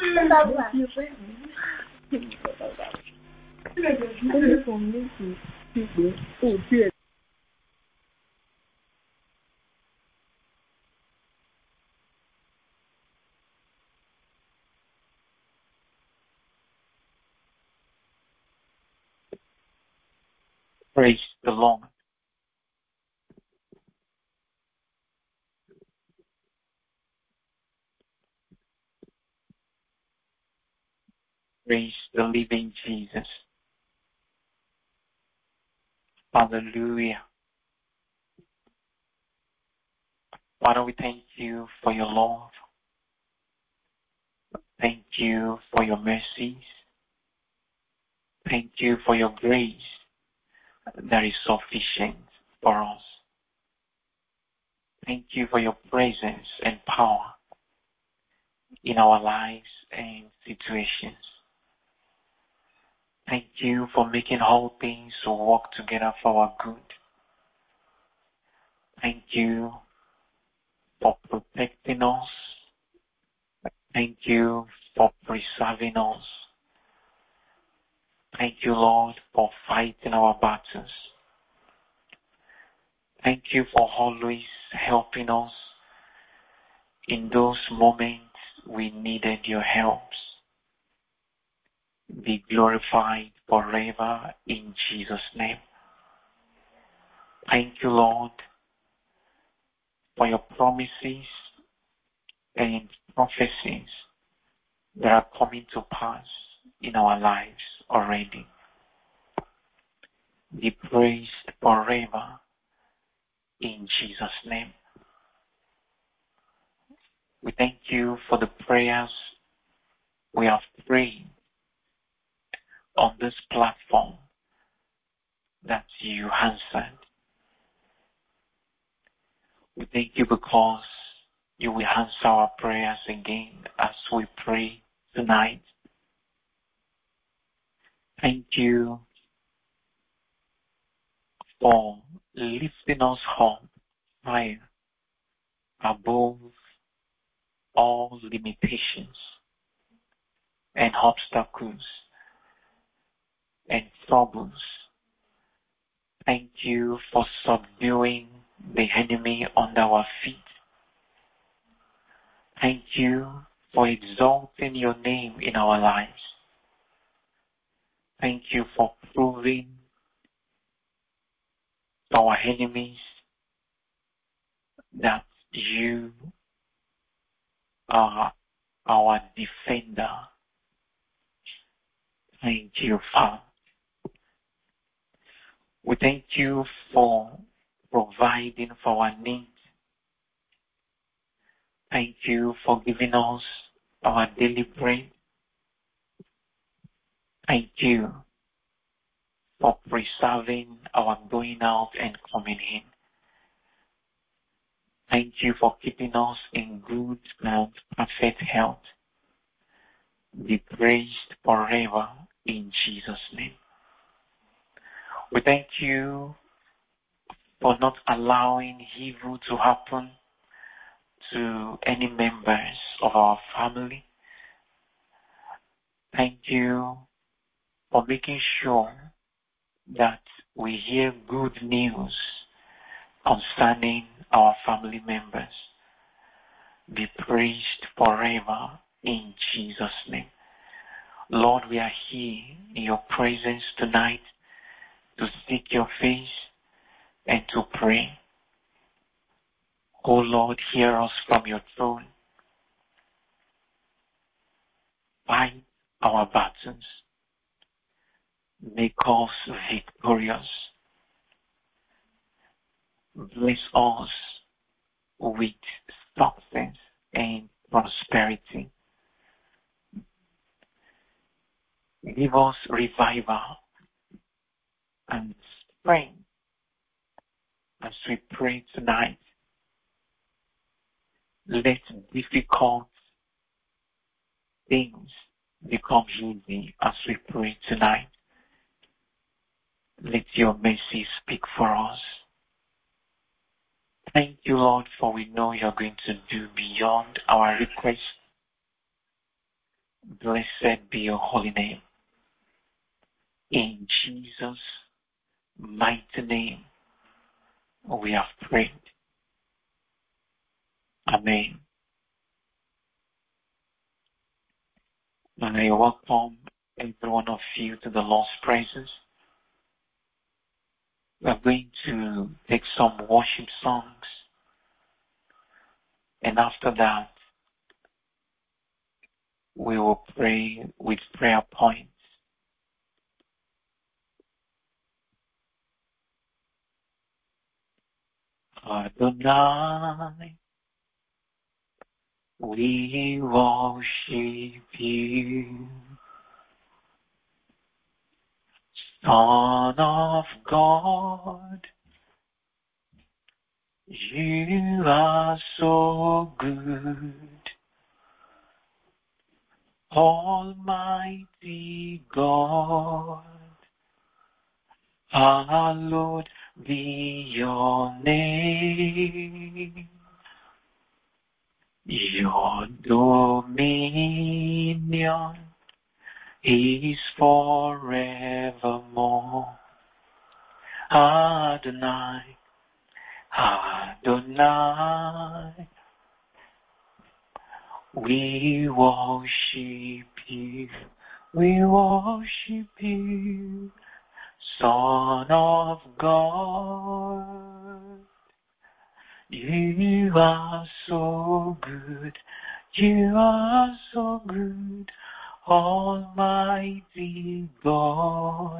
Praise the Lord. Praise the living Jesus. Hallelujah. Father, we thank you for your love. Thank you for your mercies. Thank you for your grace that is sufficient for us. Thank you for your presence and power in our lives and situations. Thank you for making all things work together for our good. Thank you for protecting us. Thank you for preserving us. Thank you, Lord, for fighting our battles. Thank you for always helping us in those moments we needed your help. Be glorified forever in Jesus' name. Thank you, Lord, for your promises and prophecies that are coming to pass in our lives already. Be praised forever in Jesus' name. We thank you for the prayers we have prayed on this platform that you answered. We thank you because you will answer our prayers again as we pray tonight. Thank you for lifting us up higher above all limitations and obstacles and troubles. Thank you for subduing the enemy under our feet. Thank you for exalting your name in our lives. Thank you for proving to our enemies that you are our defender. Thank you, Father. We thank you for providing for our needs. Thank you for giving us our daily bread. Thank you for preserving our going out and coming in. Thank you for keeping us in good and perfect health. Be praised forever in Jesus' name. We thank you for not allowing evil to happen to any members of our family. Thank you for making sure that we hear good news concerning our family members. Be praised forever in Jesus' name. Lord, we are here in your presence tonight to seek your face and to pray. Oh Lord, hear us from your throne. Fight our battles. Make us victorious. Bless us with success and prosperity. Give us revival and strength as we pray tonight. Let difficult things become easy as we pray tonight. Let your mercy speak for us. Thank you, Lord, for we know you're going to do beyond our request. Blessed be your holy name. In Jesus' mighty name, we have prayed. Amen. And I welcome every one of you to the Lord's presence. We are going to take some worship songs, and after that, we will pray with prayer points. Adonai, we worship you, Son of God. You are so good, Almighty God. Hallowed be your name. Your dominion is forevermore. Adonai, Adonai, we worship you, Son of God. You are so good, Almighty God.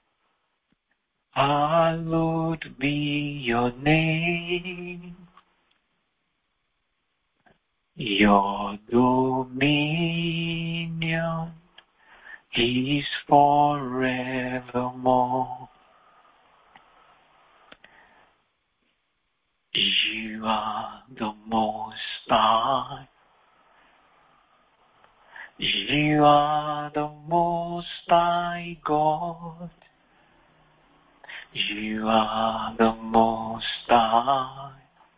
Hallowed be your name. Your dominion is forevermore. You are the Most High. You are the Most High God. You are the Most High.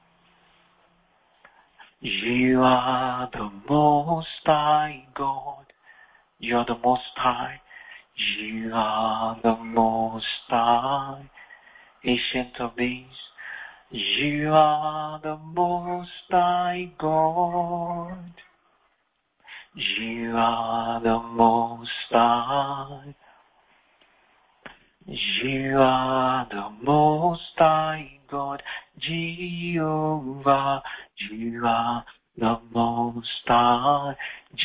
You are the Most High God. You are the Most High. You are the Most High. Ancient of Days. You are the Most High God. You are the Most High. You are the Most High God, Jehovah. You are the Most High,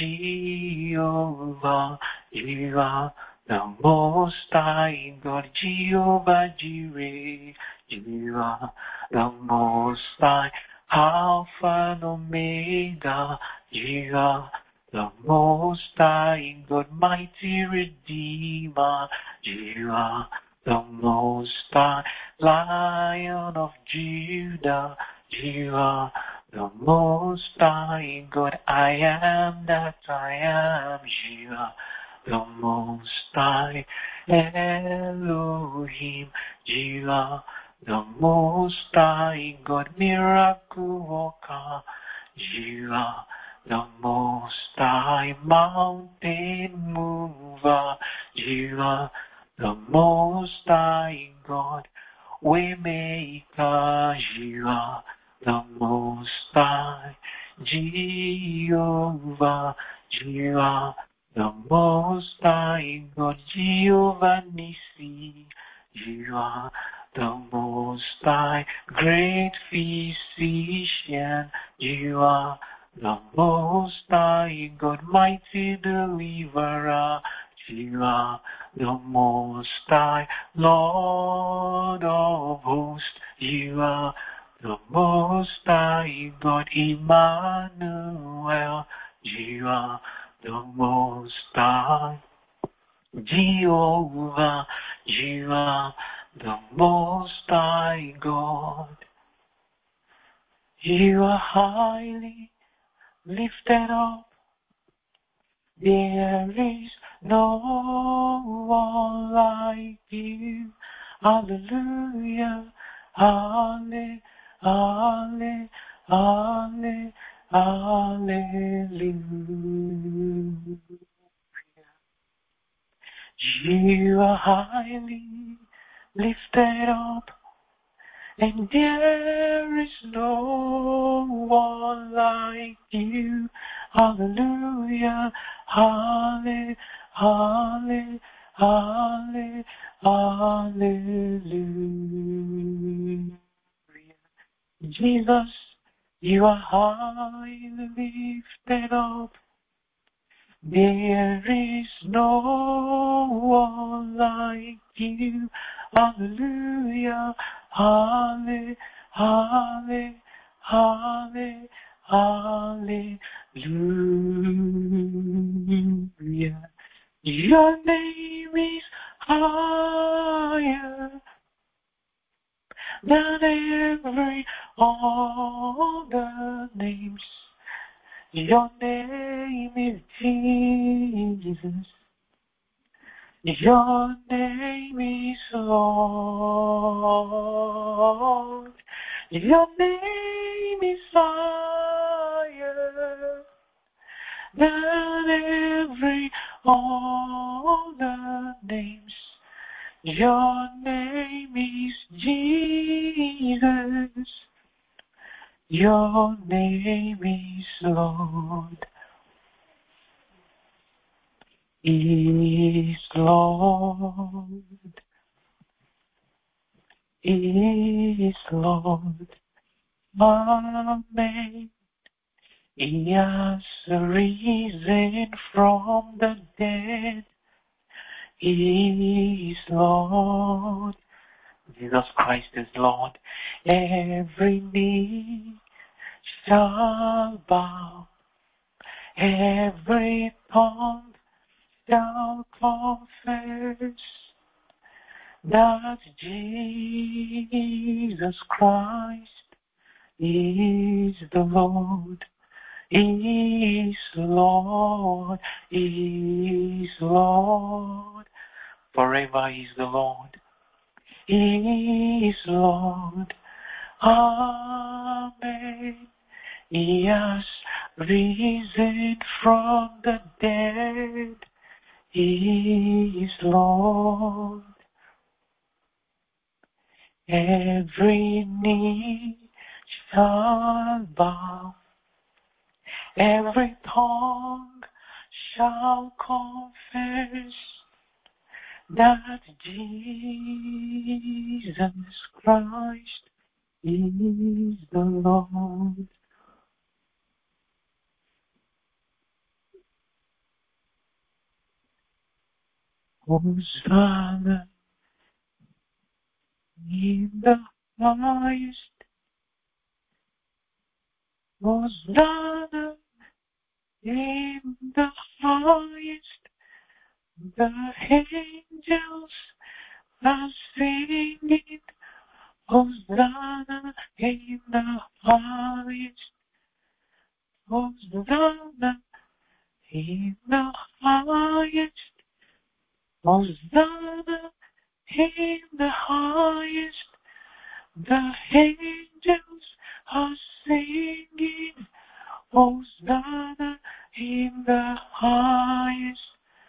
Jehovah. You are the Most High God, Jehovah Jireh. You are the Most High, Alpha and Omega. You are the Most High God, mighty Redeemer. You are the Most High, Lion of Judah. You are the Most High God, I am that I am. You are the Most High, Elohim. You are the Most High God, miracle worker. You are the Most High, mountain mover. You are the Most High God, Waymaker. You are the Most High, Jehovah. You are the Most High God, Jehovah Nissi. You are the Most High, great physician. You are the Most High God, mighty deliverer. You are the Most High, Lord of hosts. You are the Most High God, Emmanuel. You are the Most High, Jehovah. You are the Most High God. You are highly lifted up. There is no one like you. Hallelujah. Halle, halle, halle, hallelujah. You are highly lifted up, and there is no one like you. Hallelujah, hallelujah, hallelujah, hallelujah, hallelujah. Jesus, you are highly lifted up. There is no one like you. Hallelujah, hallelujah, hallelujah, hallelujah, hallelujah. Your name is higher than every other names. Your name is Jesus. Your name is Lord. Your name is higher than every other names. Your name is Jesus. Your name is Lord. Is Lord. Is Lord. Amen. He has risen from the dead. He is Lord. Jesus Christ is Lord. Every knee shall bow. Every tongue shall confess that Jesus Christ is the Lord. Is Lord, is Lord, forever is the Lord, is Lord, Amen. He has risen from the dead, He is Lord. Every knee shall bow, every tongue shall confess that Jesus Christ is the Lord. Hosanna in the highest. Hosanna in the highest. The angels are singing. Hosanna in the highest. Hosanna in the highest. Hosanna in the highest. The angels are singing. Hosanna in the highest.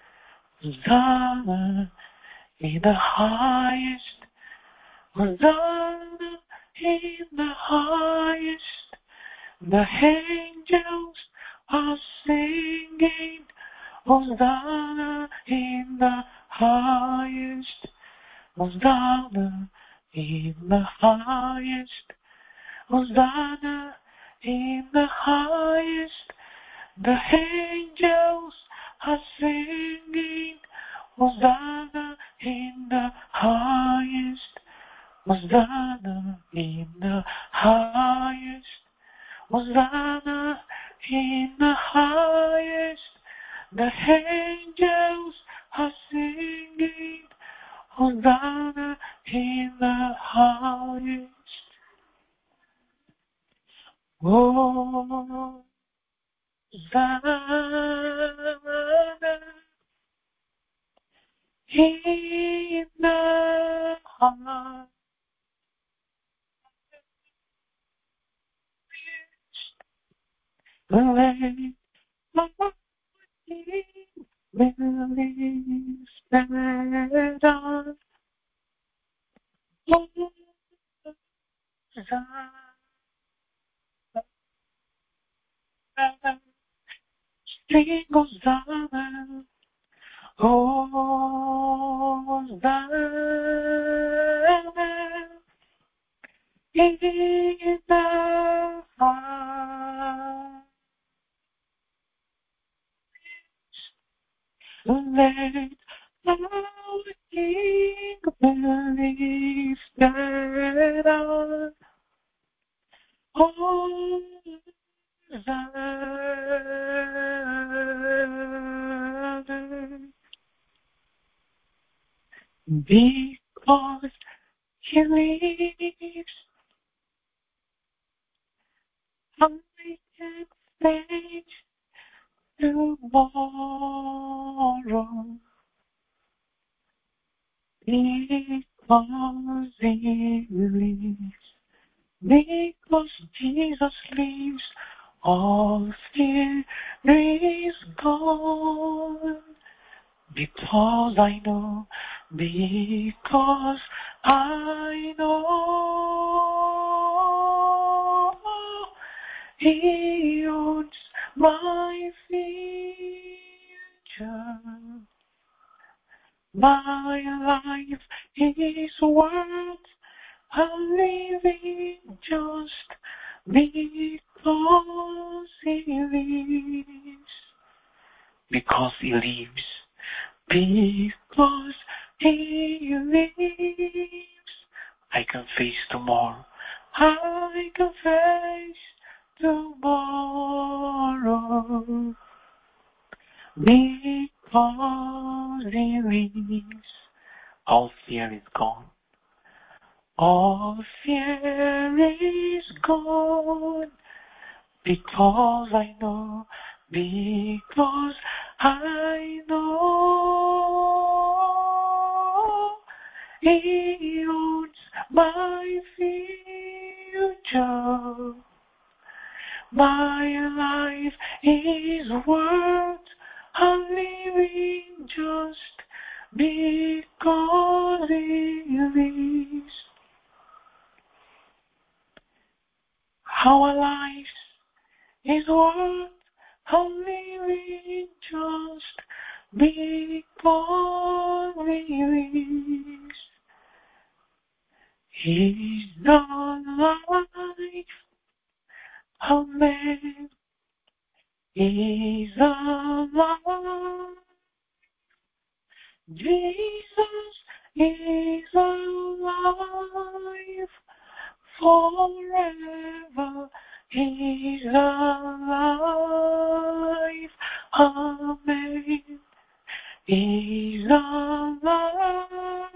Hosanna in the highest. Hosanna in the highest. The angels are singing. Hosanna in the highest. Hosanna in the highest. Hosanna in the highest. The angels are singing. Hosanna in the highest. Hosanna in the highest. Hosanna in the highest. The angels are singing. Hosanna in the highest. Hosanna in the highest. Let my King lifted up. Sing Hosanna, Hosanna, in the highest. Let our King be lifted up. Hosanna, because He lives, I can face tomorrow. Because He lives, because Jesus lives, all fear is gone. Because I know, because I know He owns my future. My life is worth living just because He lives. Because He lives. Because He lives, I can face tomorrow. I can face tomorrow. Because He lives, all fear is gone. All fear is gone. Because I know, because I know He owns my future. My life is worth living just because He lives. Our lives is worth living just because He lives. He's not life, amen. He's alive. Jesus is alive. Forever He's alive. Amen. He's alive.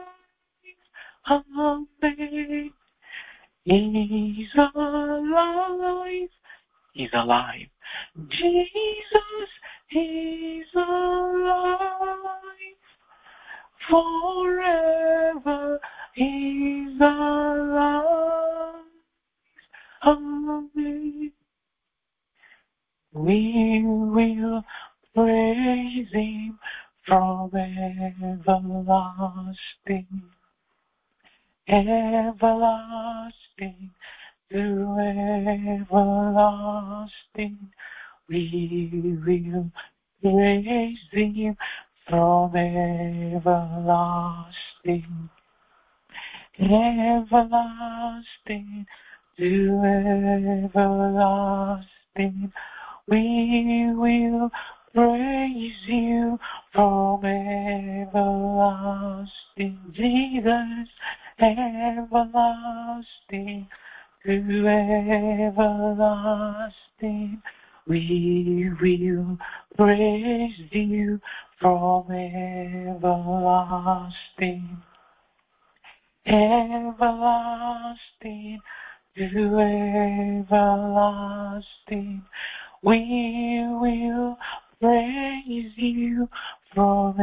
Amen. He's alive. He's alive. Jesus is alive. Forever He's alive. Amen. We will praise Him from everlasting, everlasting to everlasting. We will praise Him from everlasting, everlasting to everlasting. We will praise You from everlasting, Jesus, everlasting to everlasting. We will praise You from everlasting, everlasting to everlasting. We will praise You from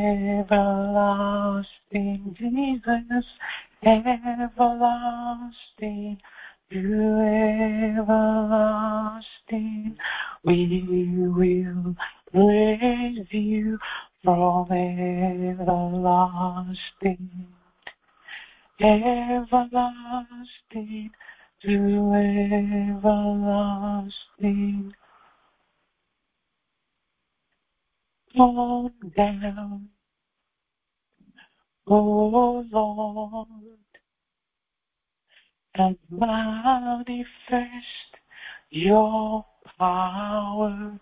everlasting, Jesus, everlasting to everlasting. We will praise You from everlasting, everlasting to everlasting. Come down, O Lord, and manifest your power.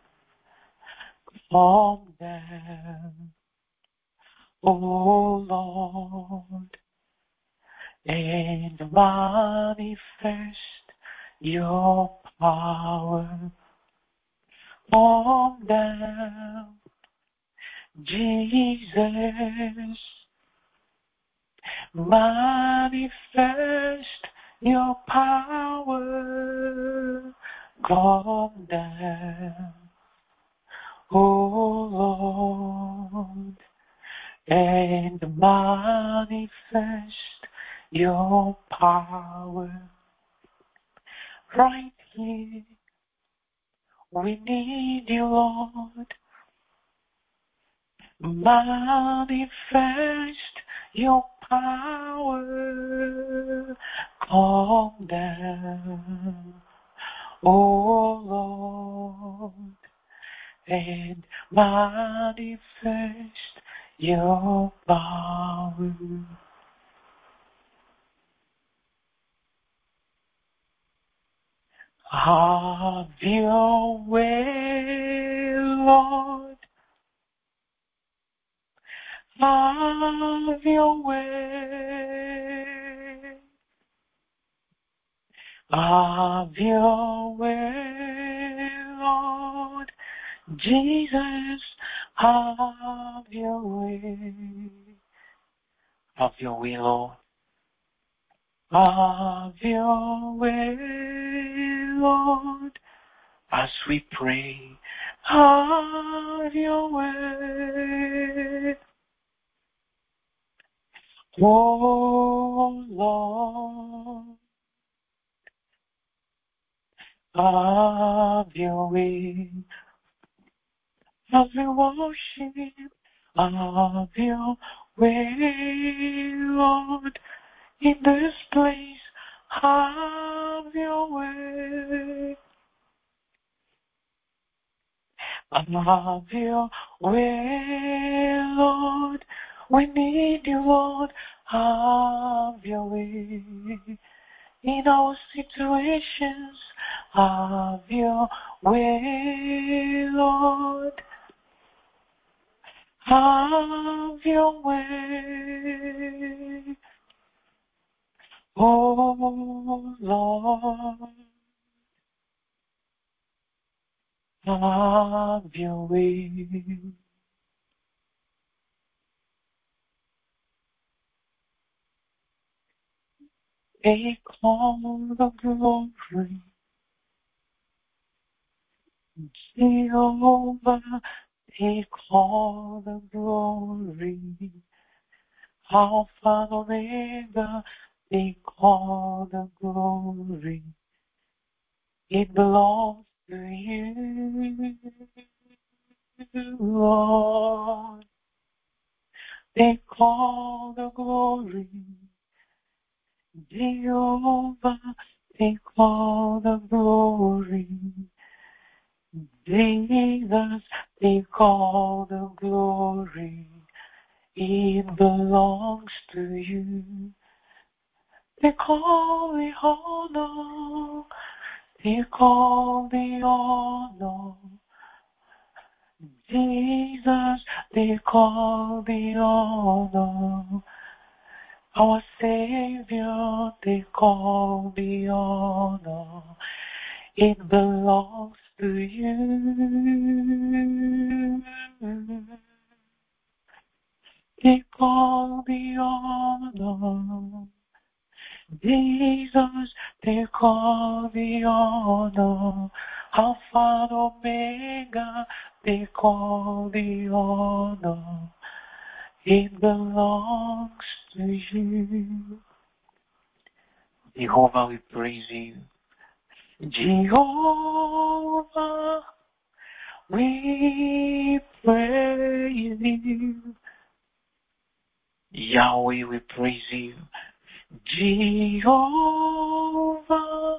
Come down, O Lord, and manifest your power. Come down, Jesus, manifest your power. Come down, O Lord, and manifest your power. Right here, we need you, Lord. Manifest your power. Come down, O Lord, and manifest your power. Have your way, Lord. Have your way. Have your way, Lord. Jesus, have your way. Have your way, Lord. Have your way, Lord. As we pray, have your way. Oh, Lord, have your way. As we worship, have your way, Lord. In this place, have your way. Have your way, Lord. We need you, Lord. Have your way. In our situations, have your way, Lord. Have your way. Oh, Lord. Have your way. Take all the glory, Jehovah. Take all the glory, Alpha and Omega. Take all the glory. It belongs to you, Lord. Take all the glory, Jehovah. Take all the glory, Jesus. Take all the glory. It belongs to you. Take all the honor. Take all the honor. Jesus, take all the honor. Our Savior, take all the honor. It belongs to you. Take all the honor. Jesus, take all the honor. Alpha and Omega, take all the honor. It belongs to you. Jehovah, we praise you. Jehovah, we praise you. Yahweh, we praise you. Jehovah,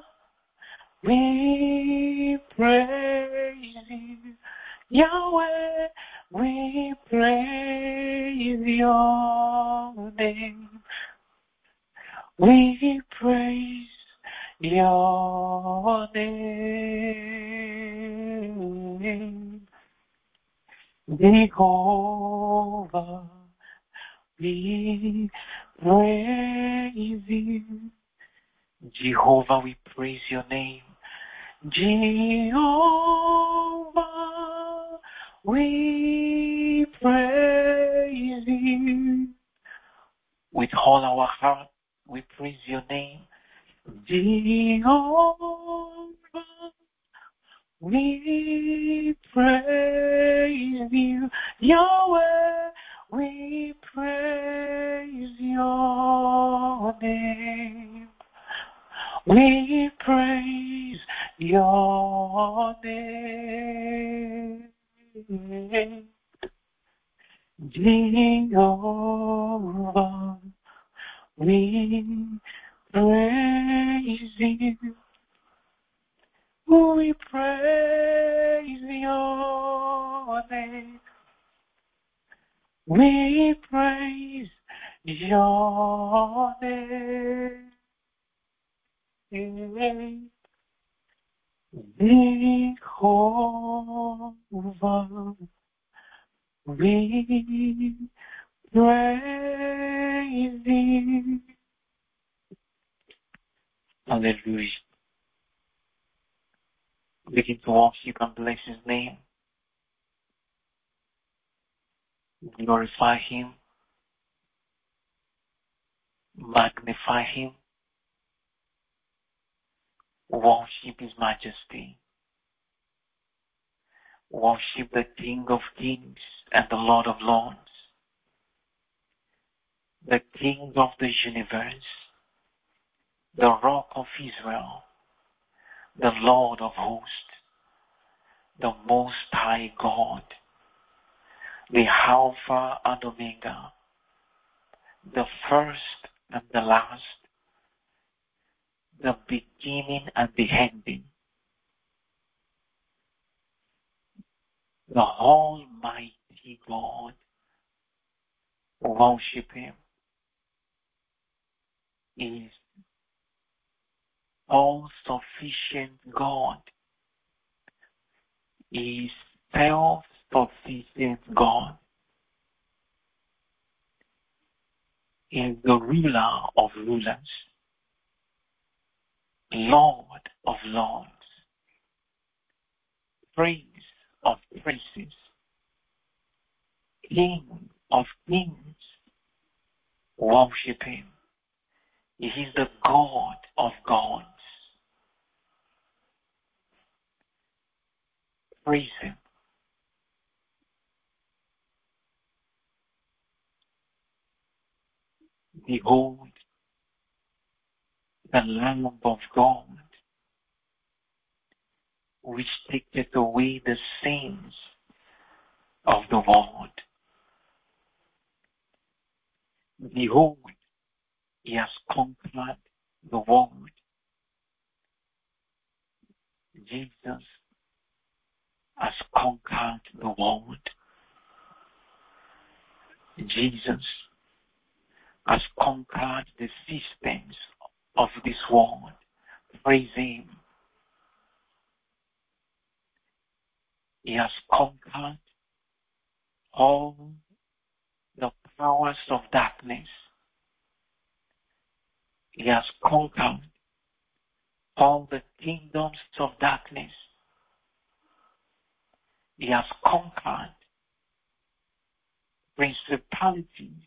we praise you. Yahweh, we praise your name. We praise your name. Jehovah, we praise you. Jehovah, we praise your name. Jehovah, we praise you. With all our heart, we praise your name. Jehovah, we praise you. Yahweh, we praise your name. We praise your name. Jehovah, we praise you. We praise your name. We praise your name. Jehovah, we praise you. Hallelujah. Begin to worship and bless his name. Glorify him. Magnify him. Worship his majesty. Worship the King of kings and the Lord of lords. The King of the universe. The Rock of Israel. The Lord of hosts. The Most High God. The Alpha and Omega. The first and the last. The beginning and the ending. The Almighty God. Worship him. He is all-sufficient God. He is self-sufficient God. He is the ruler of rulers. Lord of lords. Prince of princes. King of kings. Worship him. He is the God of gods. Praise him. Behold, the Lamb of God, which taketh away the sins of the world. Behold, he has conquered the world. Jesus has conquered the world. Jesus has conquered the systems of this world. Praise him. He has conquered all the powers of darkness. He has conquered all the kingdoms of darkness. He has conquered principalities.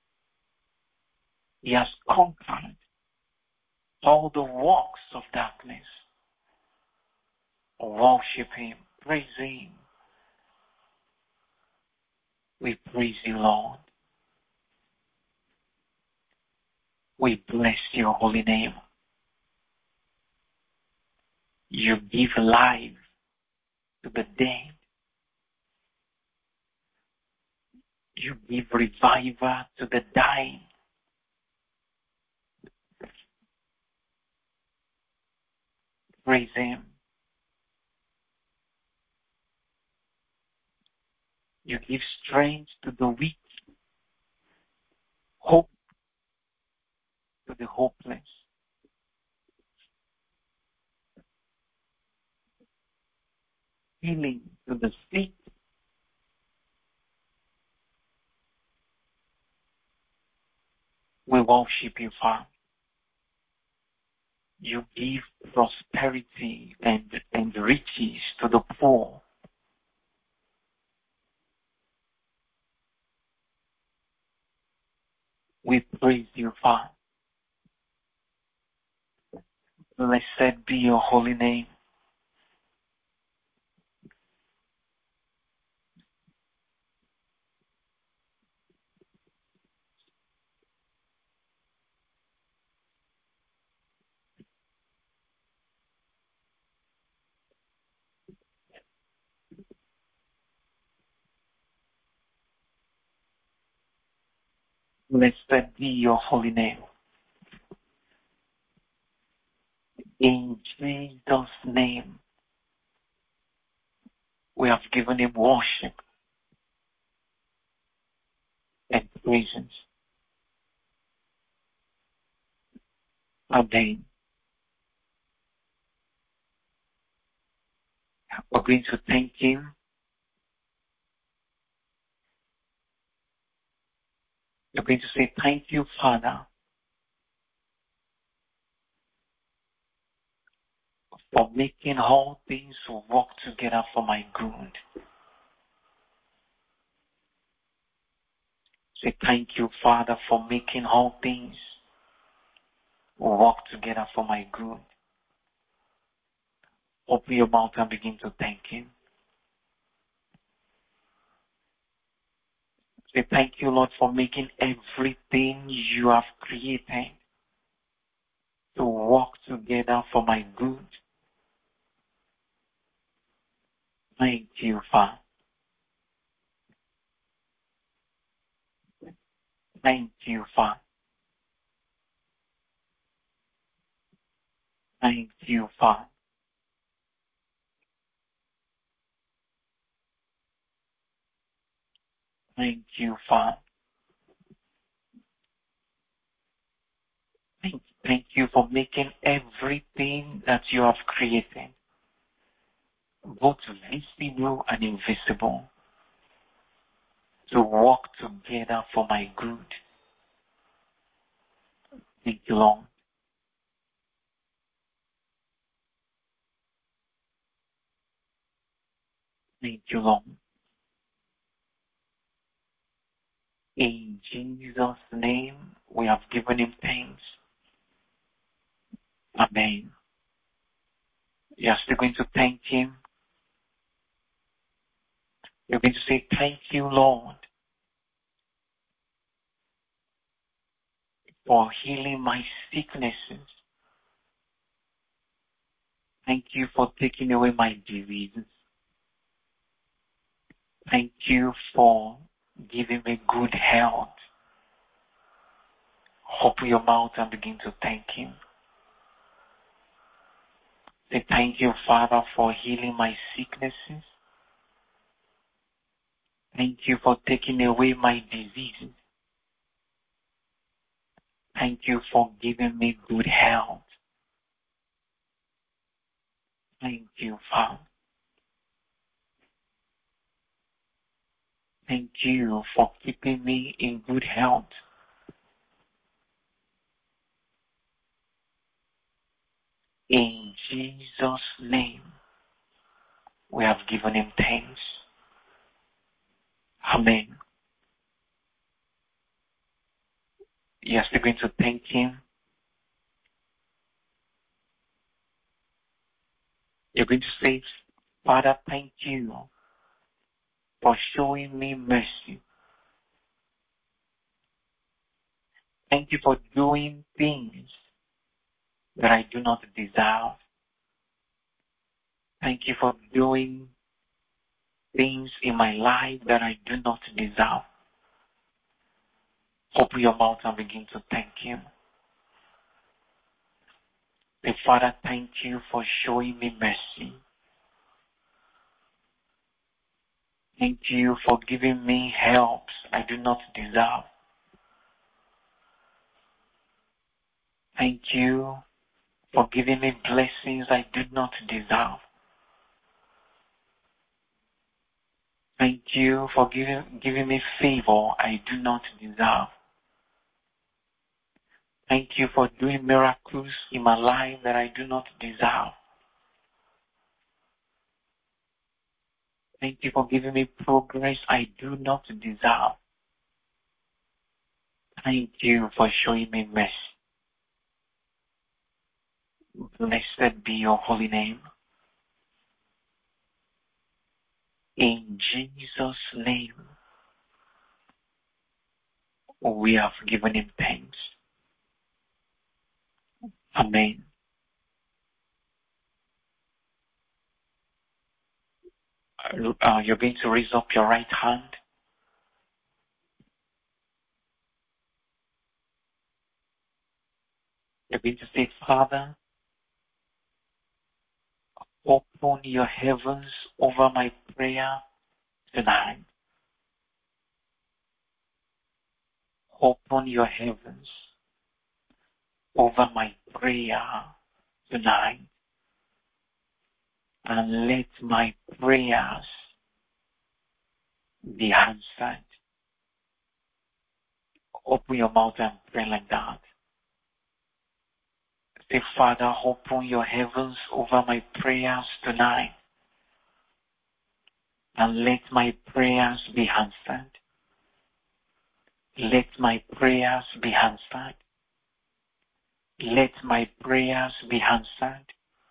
He has conquered all the works of darkness. Worship him. Praise him. We praise you, Lord. We bless your holy name. You give life to the dead. You give revival to the dying. Praise Him. You give strength to the weak, hope to the hopeless. Healing to the sick. We worship you, Father. You give prosperity and riches to the poor. We praise you, Father. Blessed be your holy name. Blessed be your holy name. In Jesus' name, we have given him worship and praises. Amen. We're going to thank him. You're going to say, thank you, Father, for making all things work together for my good. Say, thank you, Father, for making all things work together for my good. Open your mouth and begin to thank him. Say, thank you, Lord, for making everything you have created to work together for my good. Thank you, Father. Thank you, Father. Thank you, Father. Thank you, Father. Thank you for making everything that you have created, both visible and invisible, to work together for my good. Thank you, Lord. Thank you, Lord. In Jesus' name, we have given him thanks. Amen. You are still going to thank him. You're going to say, thank you, Lord, for healing my sicknesses. Thank you for taking away my diseases. Thank you for giving me good health. Open your mouth and begin to thank him. Say, thank you, Father, for healing my sicknesses. Thank you for taking away my diseases. Thank you for giving me good health. Thank you, Father. Thank you for keeping me in good health. In Jesus' name, we have given him thanks. Amen. You're still going to thank him. You're going to say, Father, thank you for showing me mercy. Thank you for doing things that I do not deserve. Thank you for doing things in my life that I do not deserve. Open your mouth and begin to thank Him. Say, Father, thank you for showing me mercy. Thank you for giving me helps I do not deserve. Thank you for giving me blessings I do not deserve. Thank you for giving me favor I do not deserve. Thank you for doing miracles in my life that I do not deserve. Thank you for giving me progress I do not deserve. Thank you for showing me mercy. Blessed be your holy name. In Jesus' name, we have given Him thanks. Amen. You're going to raise up your right hand. You're going to say, Father, open your heavens over my prayer tonight. Open your heavens over my prayer tonight. And let my prayers be answered. Open your mouth and pray like that. Say, Father, open your heavens over my prayers tonight. And let my prayers be answered. Let my prayers be answered. Let my prayers be answered.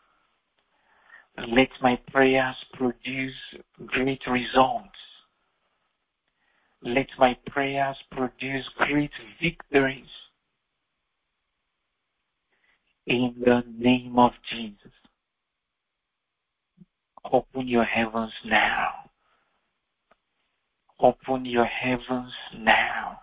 Let my prayers produce great results. Let my prayers produce great victories. In the name of Jesus. Open your heavens now. Open your heavens now.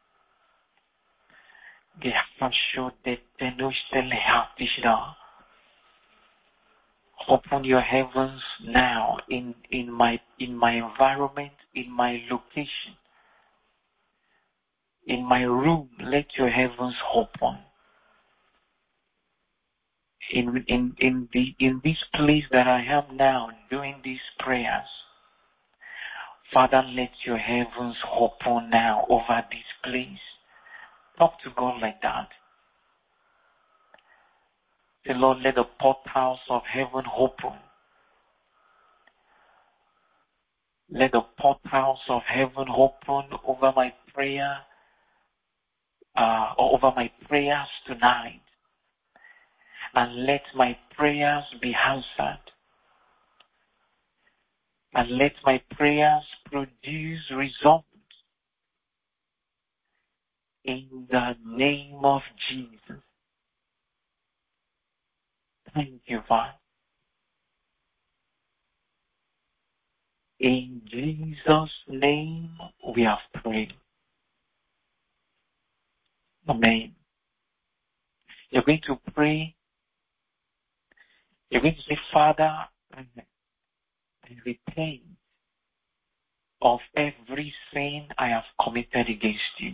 Open your heavens now in my environment, in my location, in my room. Let your heavens open. In this place that I am now doing these prayers, Father, let your heavens open now over this place. Talk to God like that. Say, Lord, let the portals of heaven open. Let the portals of heaven open over my prayer, over my prayers tonight. And let my prayers be answered. And let my prayers produce results. In the name of Jesus. Thank you, Father. In Jesus' name we have prayed. Amen. You're going to pray. You're going to say, Father, I repent of every sin I have committed against you.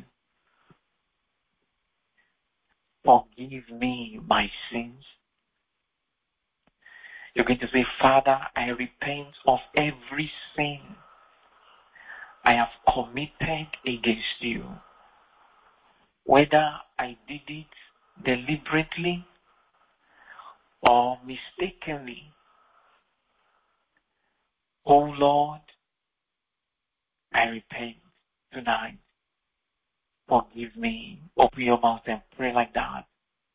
Forgive me my sins. You're going to say, Father, I repent of every sin I have committed against you. Whether I did it deliberately or mistakenly. Oh Lord, I repent tonight. Forgive me. Open your mouth and pray like that.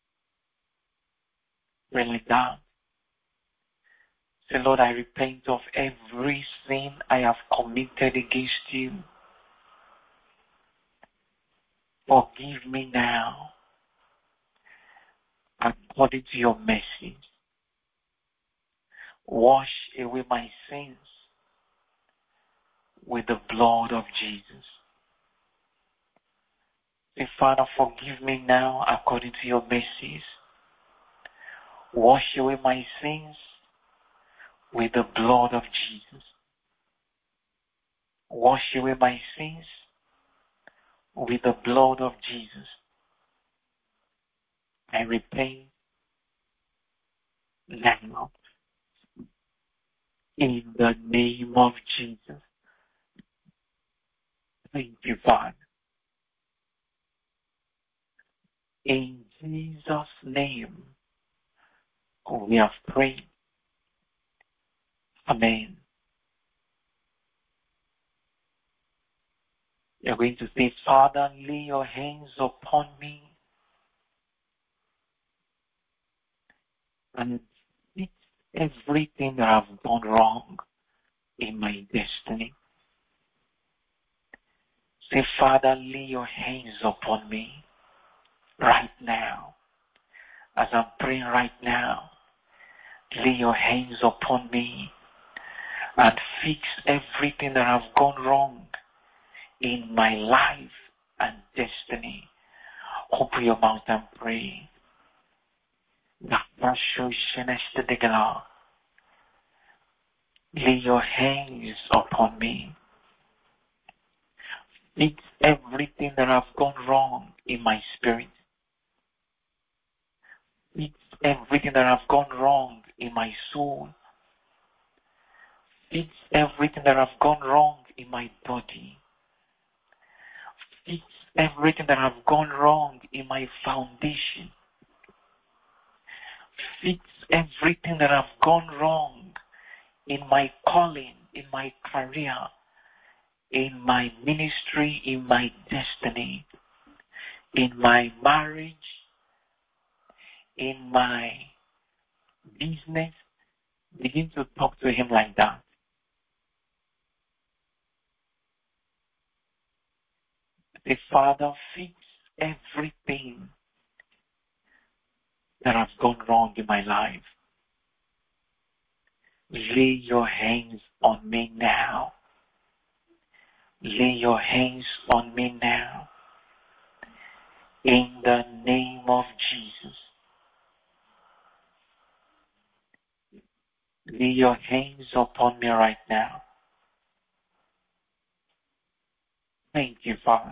Pray like that. Say, Lord, I repent of every sin I have committed against you. Forgive me now, according to your mercy. Wash away my sins with the blood of Jesus. Say, Father, forgive me now according to your mercies. Wash away my sins with the blood of Jesus. Wash away my sins with the blood of Jesus. I repent now in the name of Jesus. Thank you, Father. In Jesus' name, we have prayed. Amen. You're going to say, Father, lay your hands upon me and fix everything that I've done wrong in my destiny. Say, Father, lay your hands upon me right now. As I'm praying right now, lay your hands upon me and fix everything that I've gone wrong in my life and destiny. Open your mouth and pray. Lay your hands upon me. Fix everything that I've gone wrong in my spirit. Fix everything that I've gone wrong in my soul. Fix everything that I've gone wrong in my body. Fix everything that I've gone wrong in my foundation. Fix everything that I've gone wrong in my calling, in my career, in my ministry, in my destiny, in my marriage, in my business. Begin to talk to him like that. Say, Father, fix everything that has gone wrong in my life. Lay your hands on me now. Lay your hands on me now. In the name of Jesus. Lay your hands upon me right now. Thank you, Father.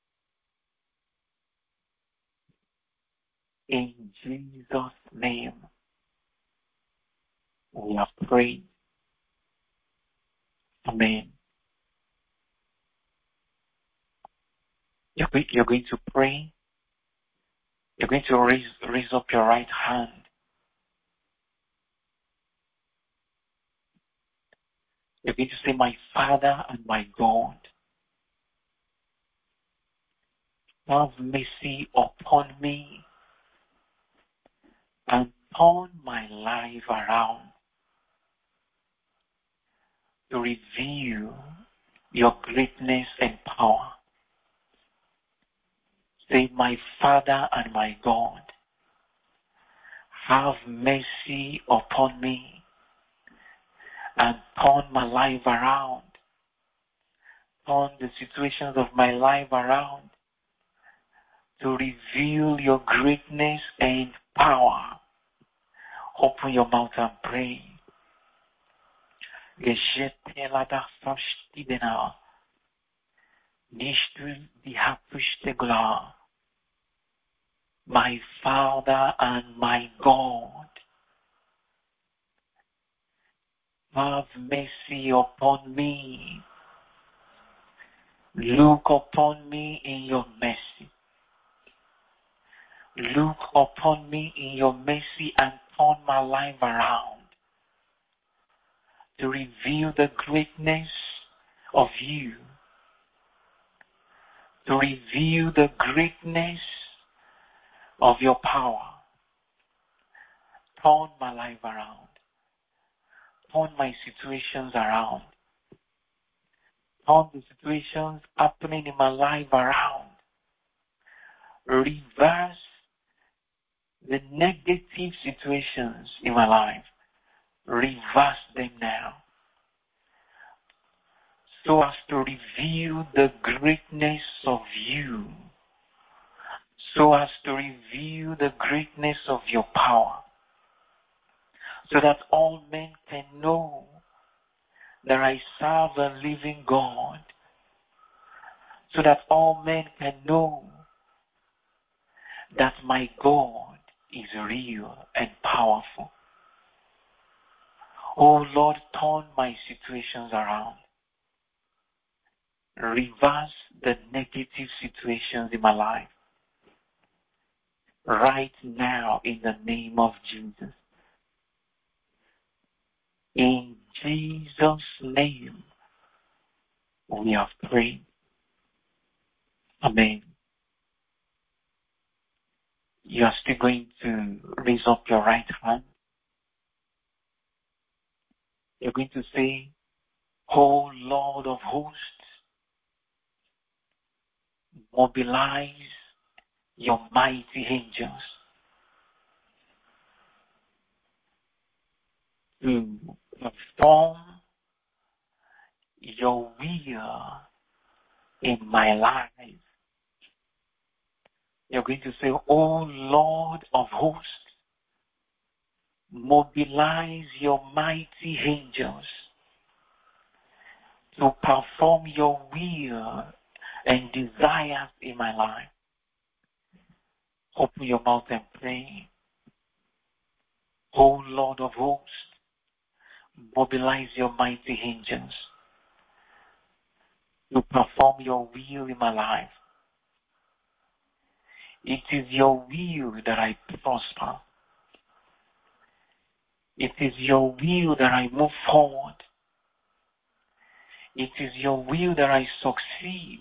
In Jesus' name, we have prayed. Amen. You're going to pray. You're going to raise up your right hand. You're going to say, my Father and my God, have mercy upon me and turn my life around to reveal your greatness and power. Say, my Father and my God, have mercy upon me and turn my life around. Turn the situations of my life around to reveal your greatness and power. Open your mouth and pray. My Father and my God, have mercy upon me. Look upon me in your mercy. Look upon me in your mercy and turn my life around to reveal the greatness of you, to reveal the greatness of your power. Turn my life around. Turn my situations around. Turn the situations happening in my life around. Reverse the negative situations in my life. Reverse them now, so as to reveal the greatness of you so as to reveal the greatness of your power, so that all men can know that I serve a living God, so that all men can know that my God is real and powerful. Oh Lord, turn my situations around. Reverse the negative situations in my life right now in the name of Jesus. In Jesus' name, we have prayed. Amen. You are still going to raise up your right hand. You're going to say, "Oh Lord of hosts, mobilize your mighty angels to perform your will in my life." You're going to say, "Oh Lord of hosts, mobilize your mighty angels to perform your will and desires in my life." Open your mouth and pray. "Oh Lord of hosts, mobilize your mighty angels to perform your will in my life. It is your will that I prosper. It is your will that I move forward. It is your will that I succeed.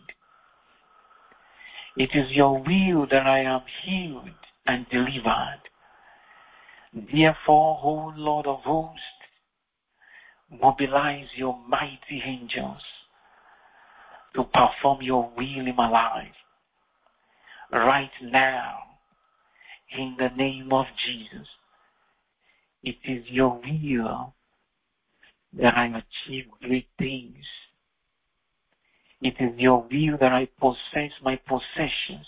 It is your will that I am healed and delivered. Therefore, O Lord of hosts, mobilize your mighty angels to perform your will in my life right now in the name of Jesus. It is your will that I achieve great things. It is your will that I possess my possessions.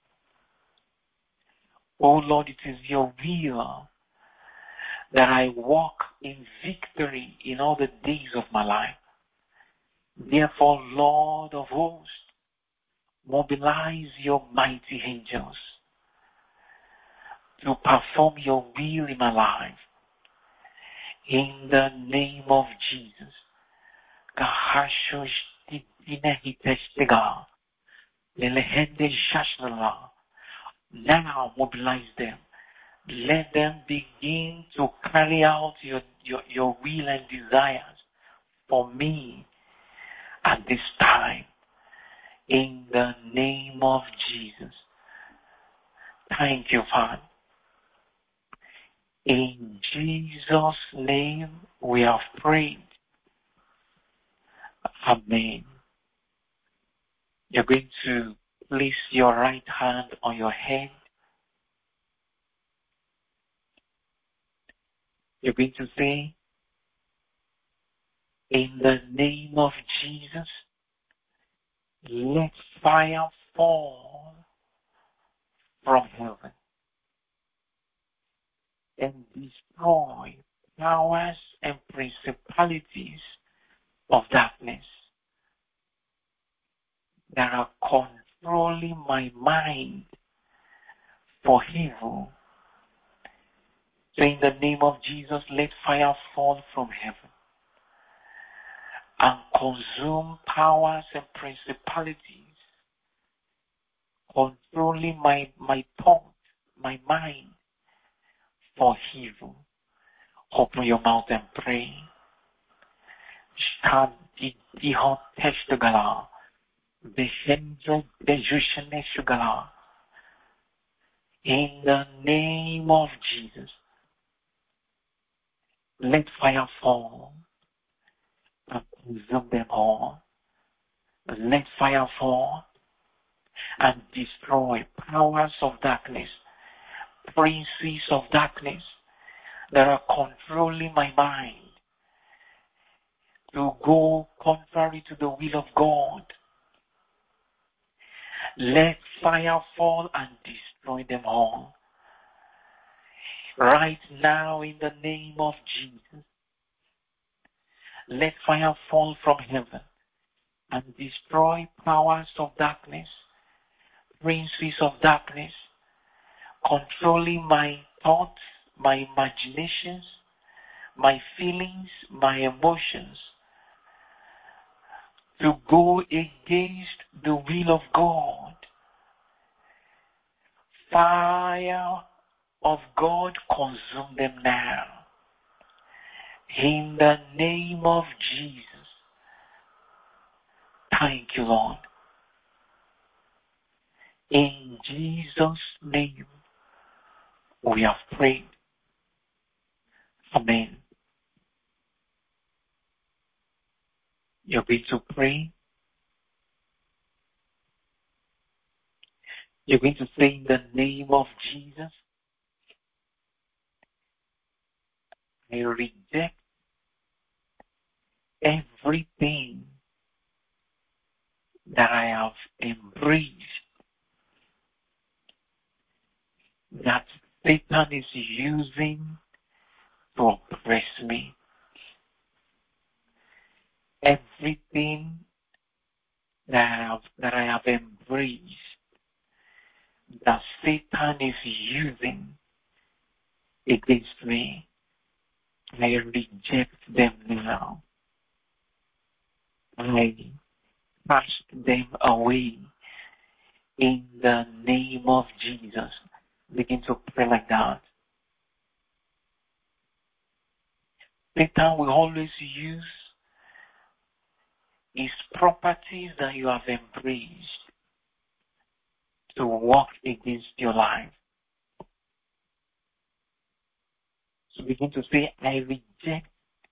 Oh Lord, it is your will that I walk in victory in all the days of my life. Therefore, Lord of hosts, mobilize your mighty angels to perform your will in my life. In the name of Jesus. Now mobilize them. Let them begin to carry out your will and desires for me at this time. In the name of Jesus. Thank you, Father. In Jesus' name we have prayed. Amen. You're going to place your right hand on your head. You're going to say, "In the name of Jesus, let fire fall from heaven and destroy powers and principalities of darkness that are controlling my mind for evil." So in the name of Jesus, let fire fall from heaven and consume powers and principalities controlling my thoughts, my mind for evil. Open your mouth and pray. In the name of Jesus, let fire fall and consume them all. Let fire fall and destroy powers of darkness, princes of darkness that are controlling my mind to go contrary to the will of God. Let fire fall and destroy them all. Right now, in the name of Jesus, let fire fall from heaven and destroy powers of darkness, princes of darkness, controlling my thoughts, my imaginations, my feelings, my emotions, to go against the will of God. Fire of God, consume them now. In the name of Jesus. Thank you, Lord. In Jesus' name, we have prayed. Amen. You're going to pray. You're going to say, in the name of Jesus, I reject everything that I have embraced that Satan is using to oppress me. Everything that I have embraced that Satan is using against me, I reject them now. I cast them away in the name of Jesus. Begin to pray like that. Satan will always use his properties that you have embraced to work against your life. So begin to say, I reject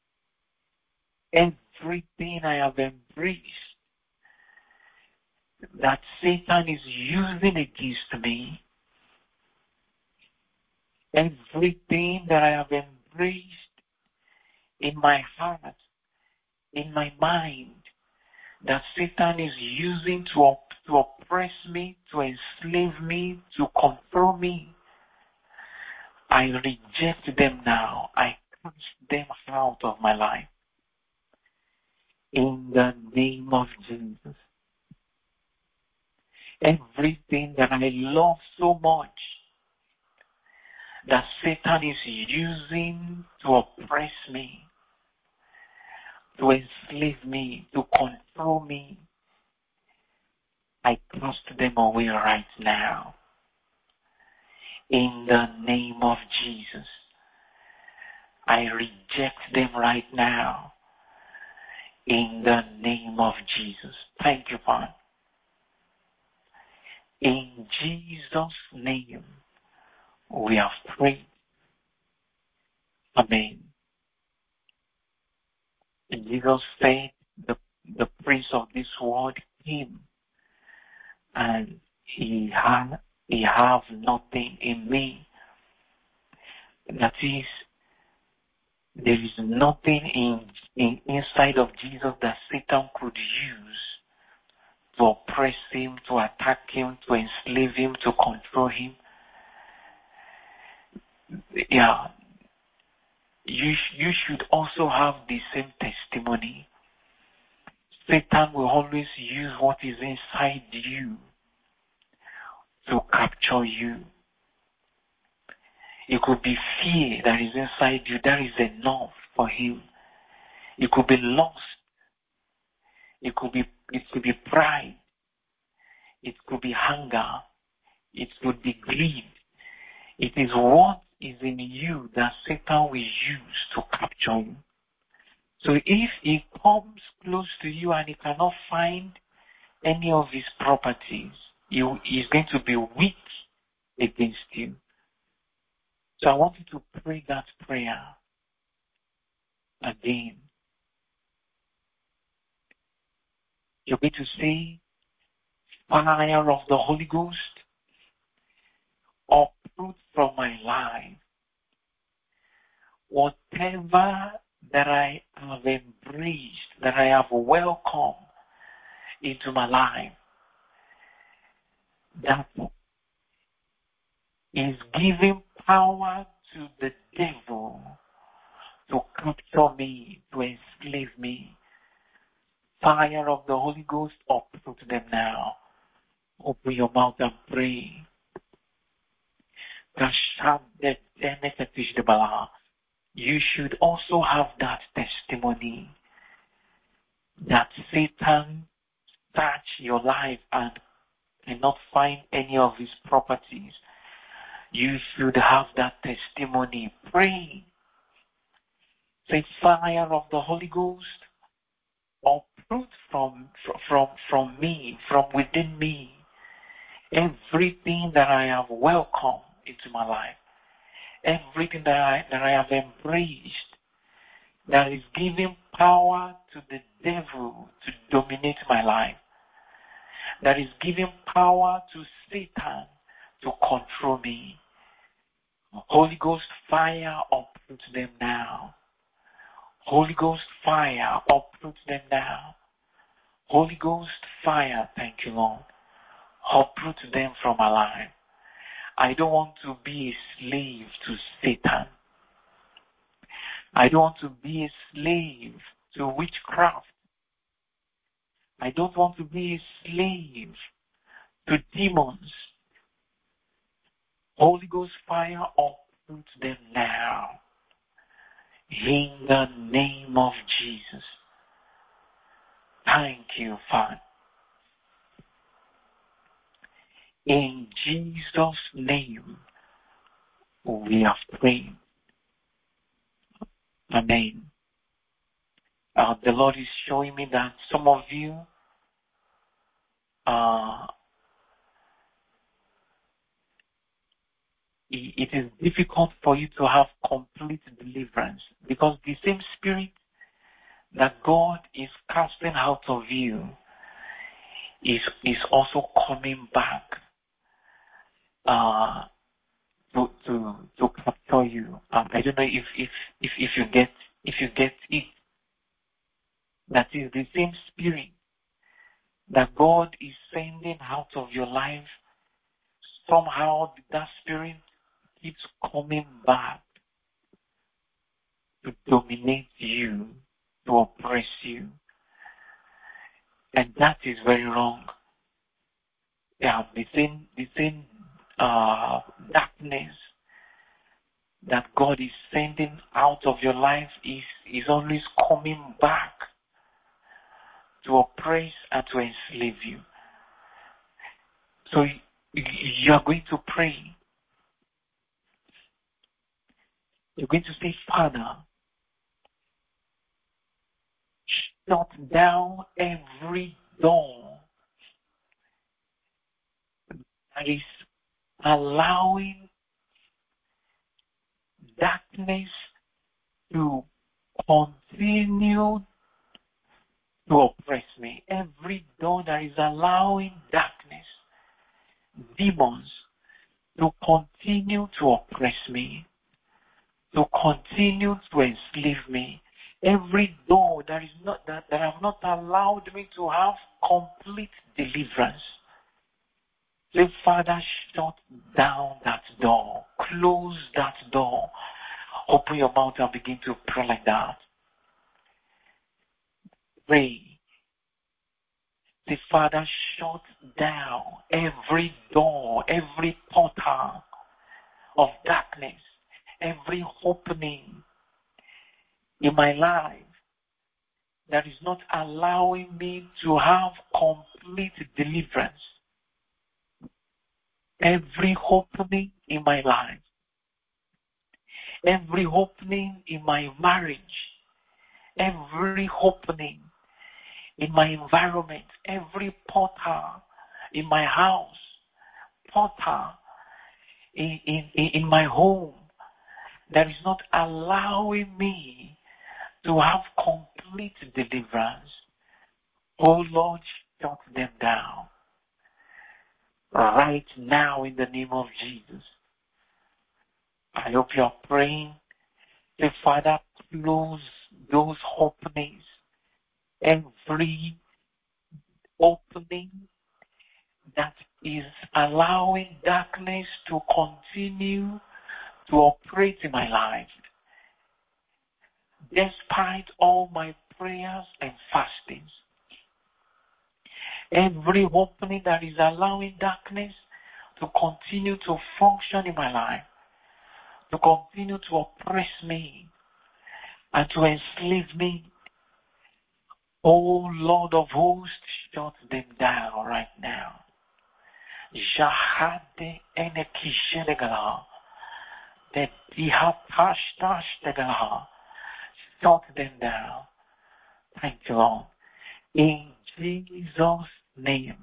everything I have embraced that Satan is using against me. Everything that I have embraced in my heart, in my mind, that Satan is using to oppress me, to enslave me, to control me, I reject them now. I cast them out of my life. In the name of Jesus. Everything that I love so much that Satan is using to oppress me, to enslave me, to control me, I cast them away right now. In the name of Jesus. I reject them right now. In the name of Jesus. Thank you, Father. In Jesus' name, we have prayed. Amen. And Jesus said, the prince of this world came, and he have nothing in me. That is, there is nothing inside of Jesus that Satan could use to oppress him, to attack him, to enslave him, to control him. Yeah. You should also have the same testimony. Satan will always use what is inside you to capture you. It could be fear that is inside you. That is enough for him. It could be lust. It could be pride. It could be hunger. It could be greed. It is what is in you that Satan will use to capture you. So if he comes close to you and he cannot find any of his properties, he is going to be weak against you. So I want you to pray that prayer again. You're going to say, fire of the Holy Ghost, uproot from my life whatever that I have embraced, that I have welcomed into my life, that is giving power to the devil to capture me, to enslave me. Fire of the Holy Ghost, uproot them now. Open your mouth and pray. You should also have that testimony that Satan touched your life and cannot find any of his properties. You should have that testimony. Pray. Say, fire of the Holy Ghost, uproot from me, from within me, everything that I have welcomed into my life, everything that I have embraced that is giving power to the devil to dominate my life, that is giving power to Satan to control me. Holy Ghost fire, uproot them now. Holy Ghost fire, uproot them now. Holy Ghost fire, thank you, Lord. Uproot them from my life. I don't want to be a slave to Satan. I don't want to be a slave to witchcraft. I don't want to be a slave to demons. Holy Ghost fire, uproot them now. In the name of Jesus. Thank you, Father. In Jesus' name, we have prayed. Amen. The Lord is showing me that some of you, it is difficult for you to have complete deliverance because the same spirit that God is casting out of you is also coming back to capture you. I don't know if you get it. That is the same spirit that God is sending out of your life. Somehow that spirit keeps coming back to dominate you, to oppress you. And that is very wrong. Yeah, the same darkness that God is sending out of your life is always coming back to oppress and to enslave you. So you are going to pray. You're going to say, Father, shut down every door that is allowing darkness to continue to oppress me. Every door that is allowing darkness, demons, to continue to oppress me, to continue to enslave me. Every door that have not allowed me to have complete deliverance. Say, Father, shut down that door. Close that door. Open your mouth and begin to pray like that. Pray. Say, Father, shut down every door, every portal of darkness, every opening in my life that is not allowing me to have complete deliverance. Every opening in my life, every opening in my marriage, every opening in my environment, every portal in my house, portal in my home that is not allowing me to have complete deliverance. Oh Lord, shut them down. Right now in the name of Jesus. I hope you are praying. Say, Father, close those openings. Every opening that is allowing darkness to continue to operate in my life. Despite all my prayers and fastings, every opening that is allowing darkness to continue to function in my life, to continue to oppress me and to enslave me, oh Lord of hosts, shut them down right now. Jahade enekishelegala, the dihapashtastegala, shut them down. Thank you, Lord. In Jesus' name,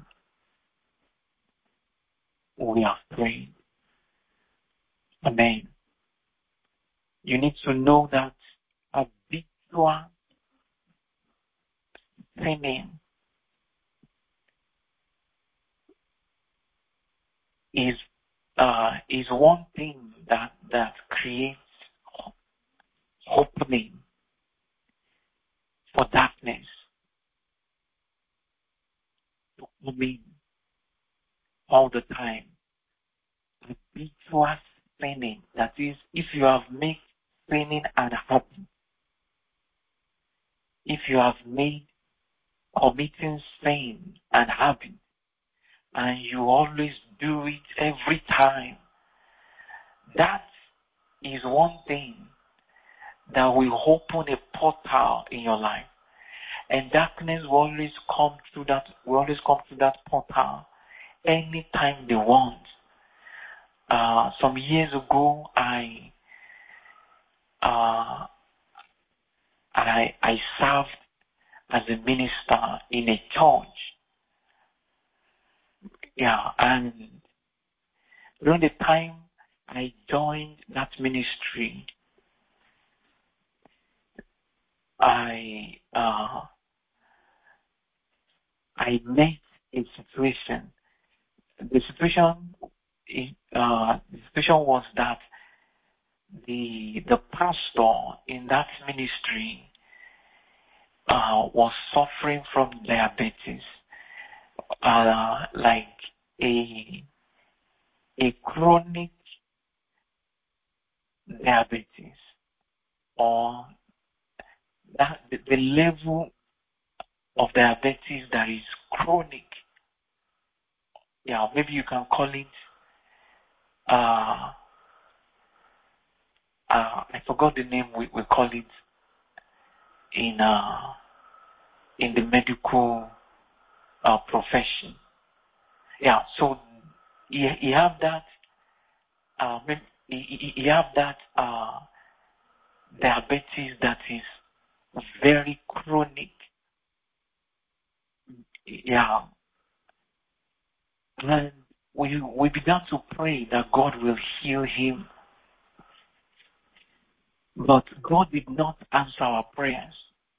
we have prayed. Amen. You need to know that habitual sinning is one thing that creates opening for darkness to come in all the time. Habitual sinning, that is, if you have made sinning an habit, if you have made committing sin an habit, and you always do it every time, that is one thing that will open a portal in your life. And darkness will always come through that portal anytime they want. Some years ago, I served as a minister in a church. Yeah, and during the time I joined that ministry, I met a situation. The situation was that the pastor in that ministry was suffering from diabetes, like a chronic diabetes, or that the level of diabetes that is chronic. Yeah, maybe you can call it I forgot the name we call it in the medical profession. Yeah, so you have that diabetes that is very chronic. Yeah, and we began to pray that God will heal him, but God did not answer our prayers.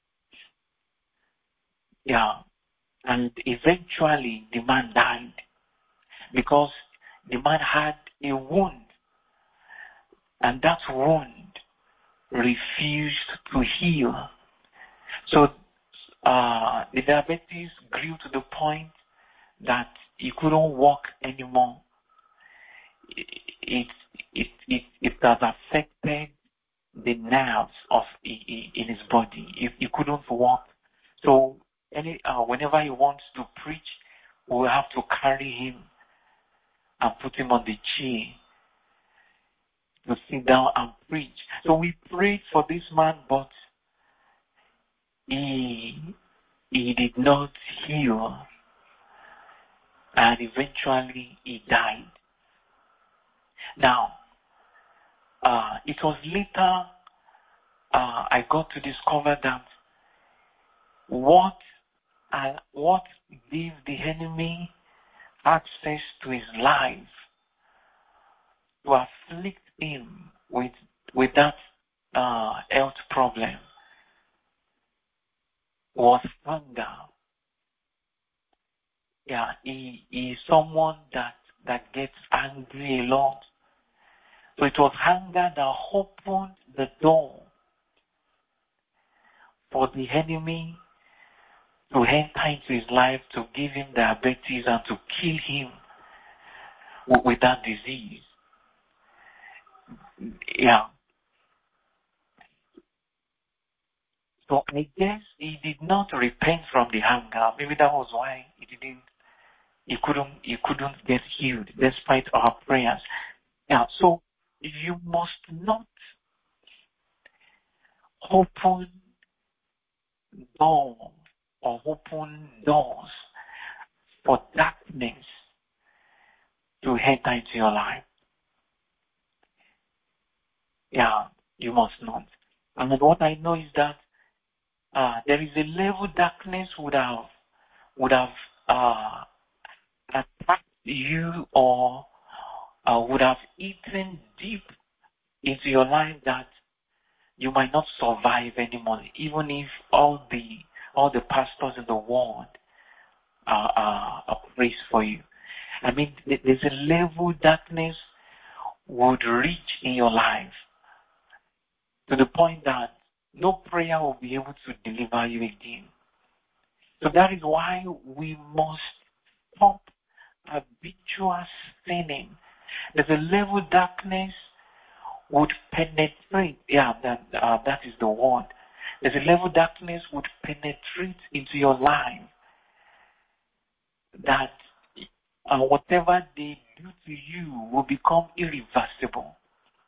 Yeah, and eventually the man died because the man had a wound, and that wound refused to heal. So the diabetes grew to the point that he couldn't walk anymore. It has affected the nerves in his body. He couldn't walk. So whenever he wants to preach, we have to carry him and put him on the chair to sit down and preach. So we prayed for this man, but he did not heal, and eventually he died. Now, it was later I got to discover that what gave the enemy access to his life to afflict him with that health problem was anger. Yeah, he is someone that gets angry a lot. So it was anger that opened the door for the enemy to enter into his life, to give him diabetes and to kill him with that disease. Yeah. So I guess he did not repent from the anger. Maybe that was why he couldn't get healed despite our prayers. Yeah, so you must not open door or open doors for darkness to enter into your life. Yeah, you must not. And what I know is that there is a level darkness would have attacked you or would have eaten deep into your life that you might not survive anymore, even if all the pastors in the world are praised for you. I mean, there's a level darkness would reach in your life to the point that no prayer will be able to deliver you again. So that is why we must stop habitual sinning. There's a level darkness would penetrate. Yeah, that is the word. There's a level darkness would penetrate into your life that whatever they do to you will become irreversible.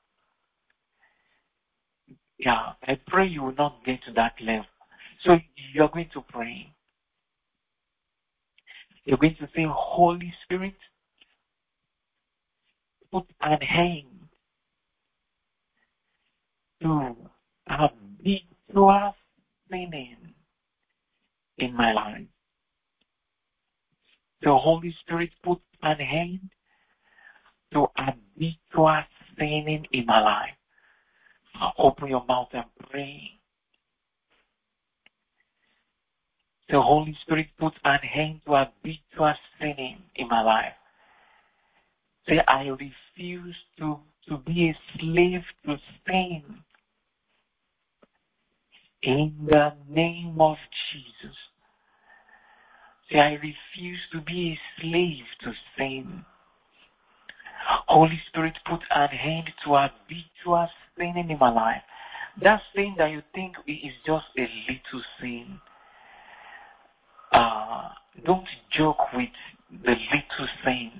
Yeah, I pray you will not get to that level. So you're going to pray. You're going to say, Holy Spirit, put an hand to habitual sinning in my life. The Holy Spirit put an hand to habitual sinning in my life. Open your mouth and pray. The Holy Spirit put an hand to habitual sinning in my life. Say, I refuse to be a slave to sin. In the name of Jesus. Say, I refuse to be a slave to sin. Holy Spirit, put an end to habitual sinning in my life. That sin that you think is just a little sin. Don't joke with the little sin.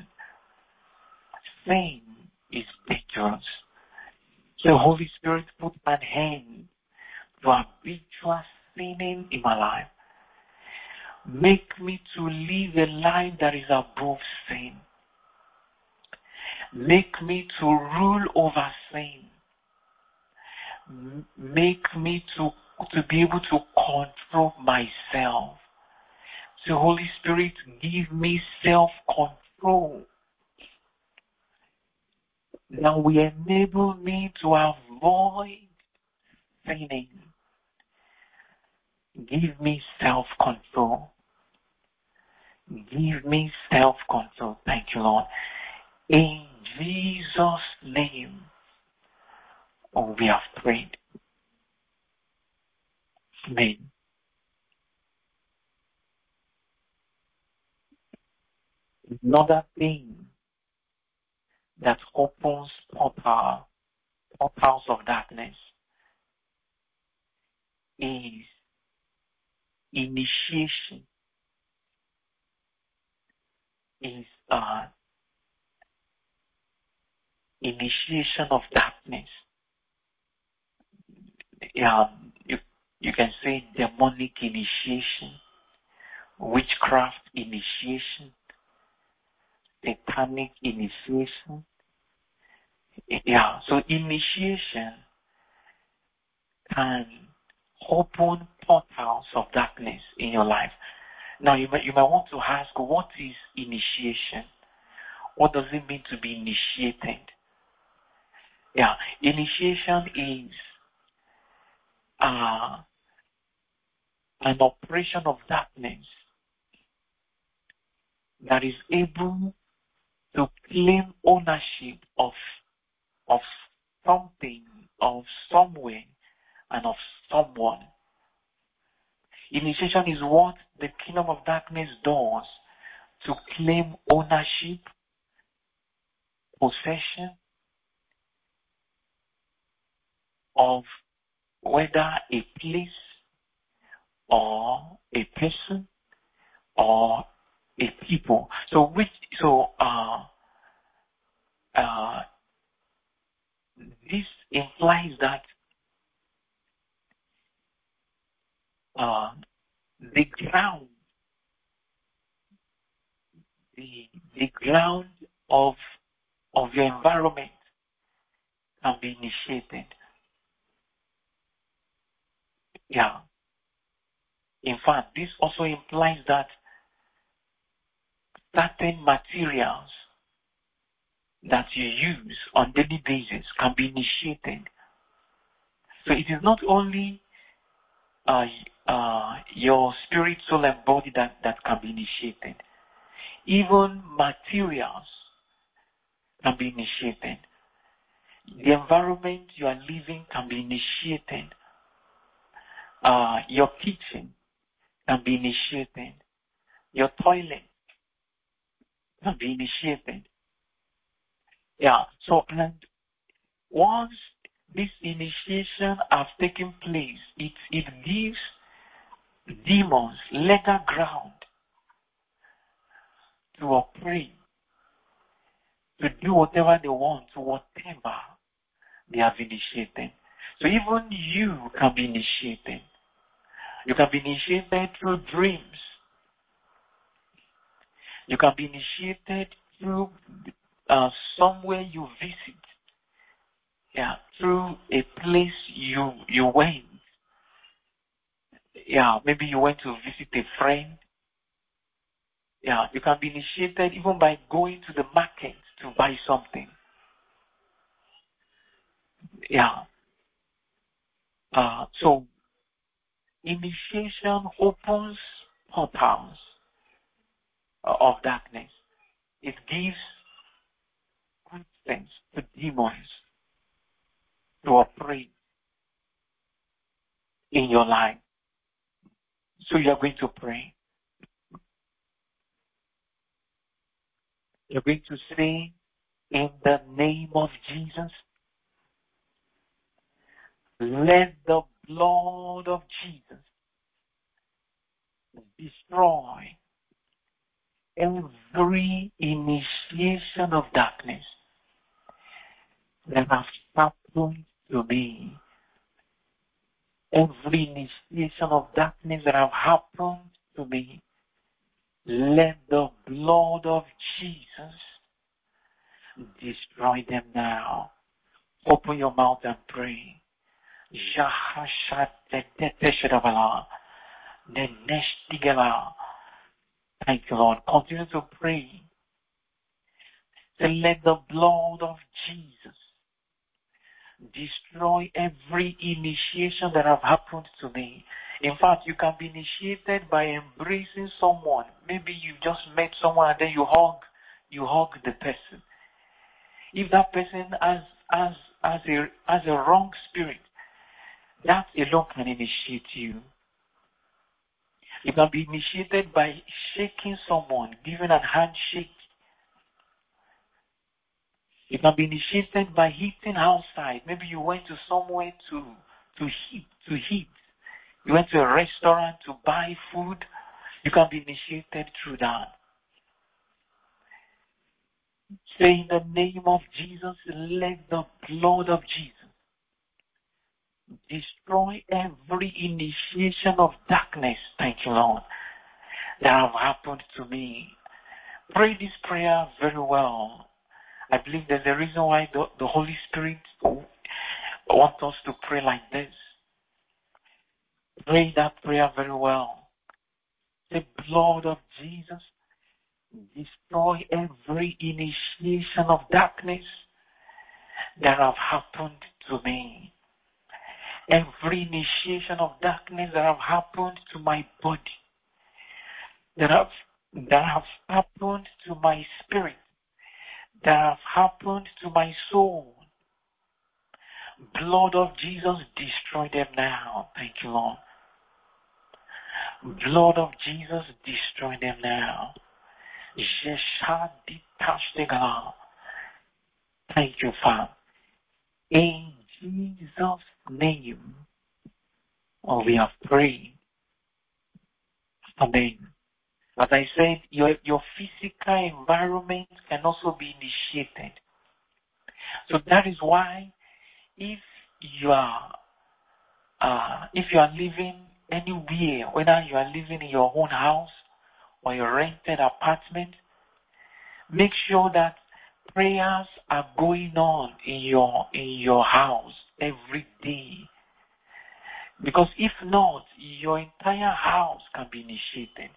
Sin is dangerous. So Holy Spirit, put an end to habitual sinning in my life. Make me to live a life that is above sin. Make me to rule over sin. Make me to be able to control myself. So Holy Spirit, give me self-control that will enable me to avoid sinning. Give me self-control. Give me self-control. Thank you, Lord. In Jesus' name, we have prayed. Amen. Another thing that opens portals of darkness is initiation. Is initiation of darkness. Yeah, you can say demonic initiation, witchcraft initiation, satanic initiation. Yeah, so initiation can open portals of darkness in your life. Now you might want to ask, what is initiation? What does it mean to be initiated? Yeah, initiation is an operation of darkness that is able to claim ownership of something, of somewhere, and of someone. Initiation is what the kingdom of darkness does to claim ownership possession of whether a place or a person or a people. This implies that the ground of your environment can be initiated. Yeah. In fact, this also implies that certain materials that you use on daily basis can be initiated. So it is not only your spirit, soul, and body that can be initiated. Even materials can be initiated. The environment you are living can be initiated. Your kitchen can be initiated. Your toilet can be initiated. Yeah. So, and once this initiation has taken place, it gives demons legal ground to operate, to do whatever they want, whatever they have initiated. So even you can be initiated. You can be initiated through dreams. You can be initiated through somewhere you visit. Yeah, through a place you went. Yeah, maybe you went to visit a friend. Yeah, you can be initiated even by going to the market to buy something. Yeah. So initiation opens portals of darkness. It gives access to demons to operate in your life. So you are going to pray. You're going to say, in the name of Jesus, let the blood of Jesus destroy every initiation of darkness that has happened to me. Every initiation of darkness that have happened to me, let the blood of Jesus destroy them now. Open your mouth and pray. Thank you, Lord. Continue to pray. Say, let the blood of Jesus destroy every initiation that have happened to me. In fact, you can be initiated by embracing someone. Maybe you just met someone and then you hug the person. If that person has a wrong spirit, that alone can initiate you. You can be initiated by shaking someone, giving a handshake. You can be initiated by eating outside. Maybe you went to somewhere to eat. You went to a restaurant to buy food. You can be initiated through that. Say, in the name of Jesus, let the blood of Jesus destroy every initiation of darkness, thank you, Lord, that have happened to me. Pray this prayer very well. I believe there's a reason why the Holy Spirit wants us to pray like this. Pray that prayer very well. The blood of Jesus destroy every initiation of darkness that have happened to me. Every initiation of darkness that have happened to my body, that have happened to my spirit, that have happened to my soul. Blood of Jesus, destroy them now. Thank you, Lord. Blood of Jesus, destroy them now. Thank you, Father. In Jesus' name, we have prayed. Amen. As I said, your physical environment can also be initiated. So that is why if you are living anywhere, whether you are living in your own house or your rented apartment, make sure that prayers are going on in your house every day. Because if not, your entire house can be initiated.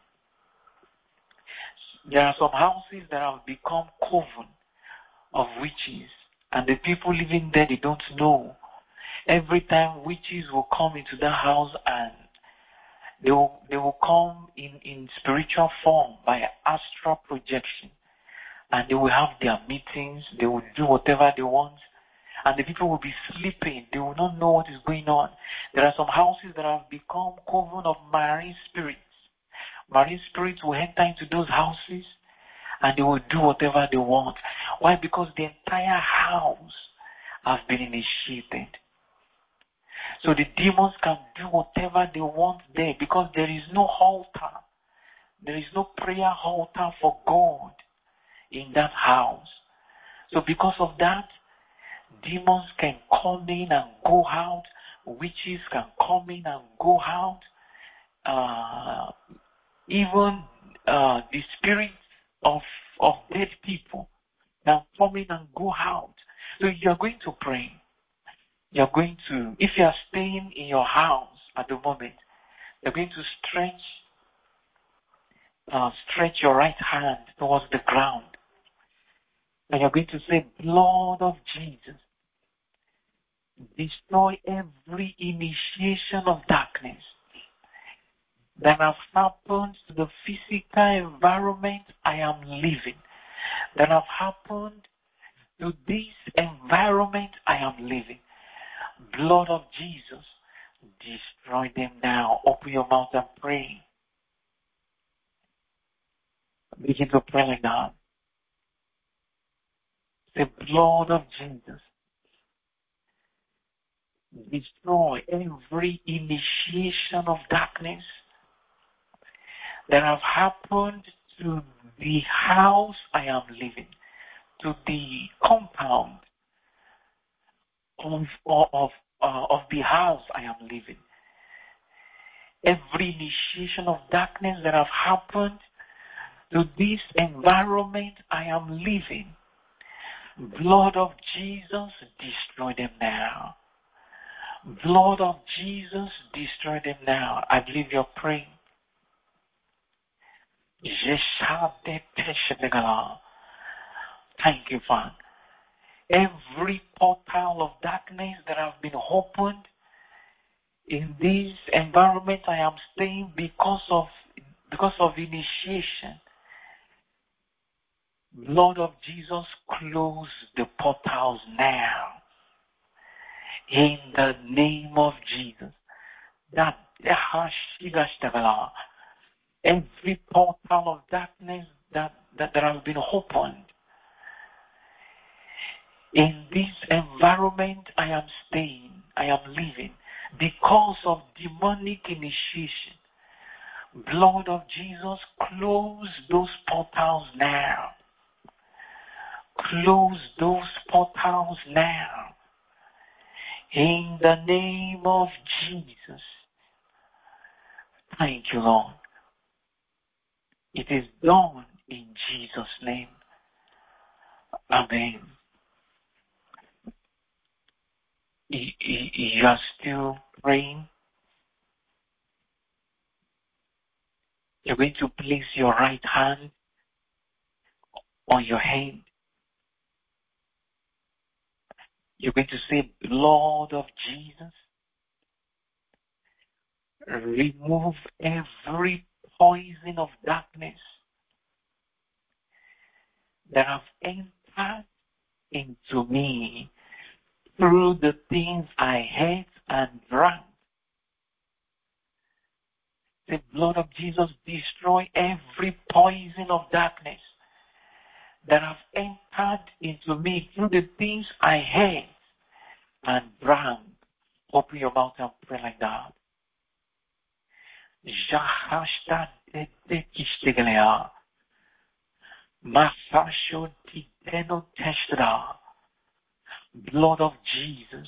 There are some houses that have become coven of witches, and the people living there, they don't know. Every time witches will come into that house, and they will come in spiritual form by astral projection, and they will have their meetings, they will do whatever they want, and the people will be sleeping. They will not know what is going on. There are some houses that have become coven of marine spirits. Marine spirits will enter into those houses and they will do whatever they want. Why? Because the entire house has been initiated. So the demons can do whatever they want there because there is no altar. There is no prayer altar for God in that house. So because of that, demons can come in and go out. Witches can come in and go out. Even the spirits of dead people can come in and go out. So you're going to pray. You're going to, if you are staying in your house at the moment, you're going to stretch your right hand towards the ground. And you're going to say, Blood of Jesus, destroy every initiation of darkness that has happened to the physical environment I am living, that have happened to this environment I am living. Blood of Jesus, destroy them now. Open your mouth and pray. Begin to pray like that. The blood of Jesus, destroy every initiation of darkness that have happened to the house I am living, to the compound of the house I am living. Every initiation of darkness that have happened to this environment I am living, blood of Jesus, destroy them now. Blood of Jesus, destroy them now. I believe you're praying. Thank you, Father. Every portal of darkness that has been opened in this environment I am staying because of initiation, Lord of Jesus, close the portals now. In the name of Jesus. Every portal of darkness that has been opened in this environment I am staying, I am living, because of demonic initiation, blood of Jesus, close those portals now. Close those portals now. In the name of Jesus. Thank you, Lord. It is done in Jesus' name. Amen. You are still praying. You're going to place your right hand on your head. You're going to say, Lord of Jesus, remove every poison of darkness that have entered into me through the things I ate and drank. The blood of Jesus destroy every poison of darkness that have entered into me through the things I heard and drank. Open your mouth and pray like that. Jahashta de Kishtegelea. Masasho Titeno Teshtra. Blood of Jesus.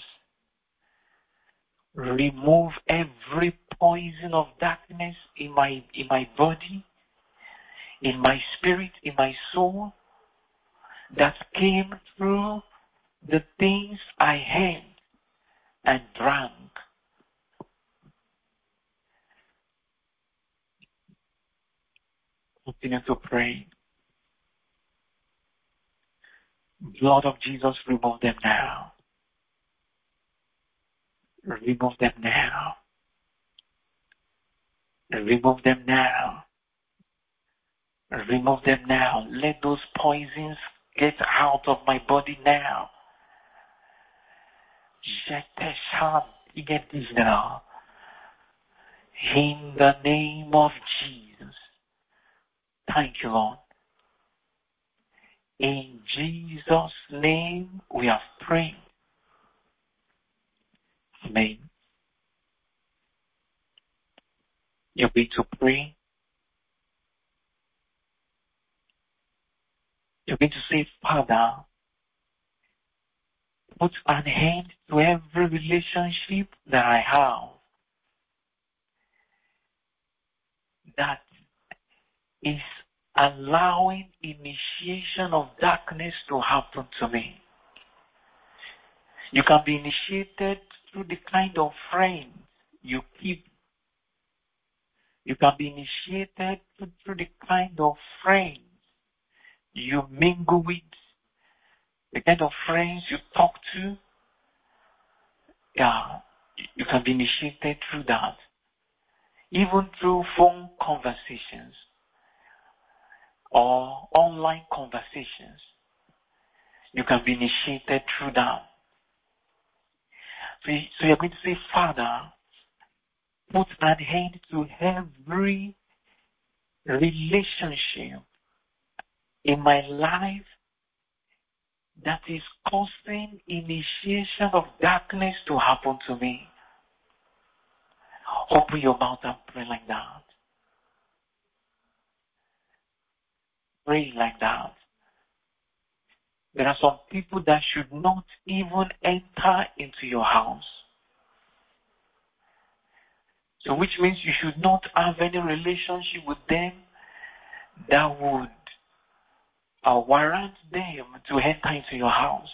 Remove every poison of darkness in my body, in my spirit, in my soul, that came through the things I heard and drank. Continue to pray. Blood of Jesus, remove them now. Remove them now. Remove them now. Remove them now. Let those poisons get out of my body now. In the name of Jesus. Thank you, Lord. In Jesus' name we have prayed. Amen. You're going to pray. You're going to say, Father, put an end to every relationship that I have that is allowing initiation of darkness to happen to me. You can be initiated through the kind of friends you keep. You can be initiated through the kind of friends you mingle with, the kind of friends you talk to. Yeah, you can be initiated through that. Even through phone conversations or online conversations, you can be initiated through that. So you're going to say, Father, put an end to every relationship in my life that is causing initiation of darkness to happen to me. Open your mouth and pray like that. Pray like that. There are some people that should not even enter into your house. So which means you should not have any relationship with them that would warrant them to enter into your house.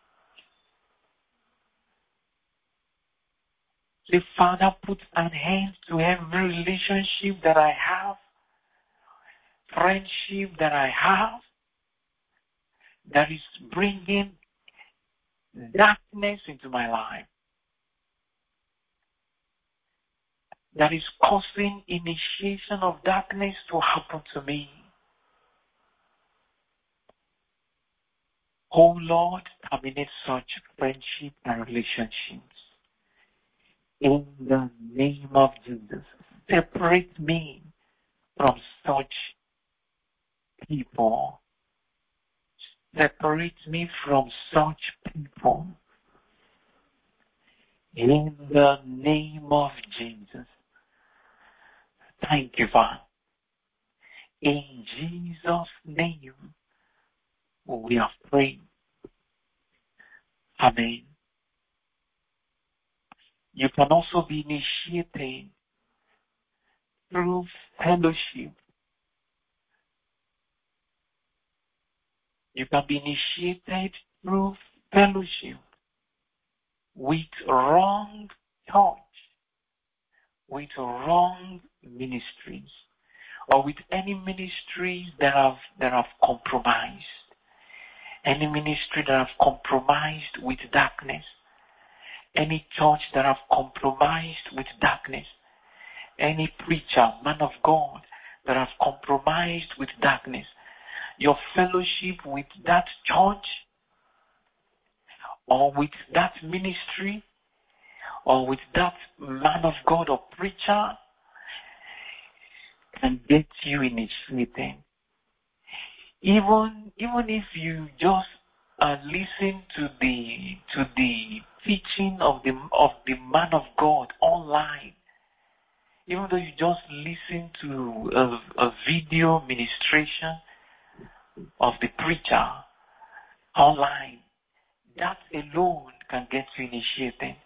Say, Father, put an end to every relationship that I have, friendship that I have, that is bringing darkness into my life, that is causing initiation of darkness to happen to me. Oh Lord, terminate such friendship and relationships. In the name of Jesus, separate me from such people. Separate me from such people. In the name of Jesus. Thank you, Father. In Jesus' name, we have prayed. Amen. You can also be initiated through fellowship. You can be initiated through fellowship with wrong thoughts, with wrong ministries, or with any ministries that have compromised. Any ministry that have compromised with darkness. Any church that have compromised with darkness. Any preacher, man of God, that have compromised with darkness. Your fellowship with that church, or with that ministry, or with that man of God or preacher, can get you initiated. Even even if you just listen to the teaching of the man of God online, even though you just listen to a video ministration of the preacher online, that alone can get you initiated.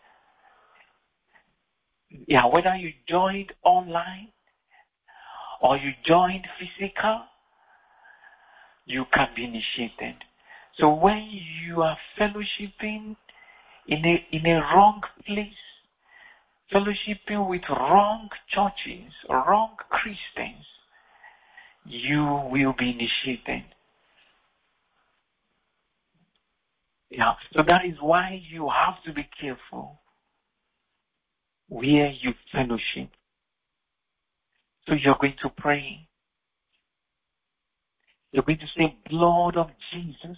Yeah, whether you joined online or you joined physical, you can be initiated. So when you are fellowshipping in a wrong place, fellowshipping with wrong churches, wrong Christians, you will be initiated. Yeah. So that is why you have to be careful where you fellowship. So you're going to pray. You're going to say, blood of Jesus,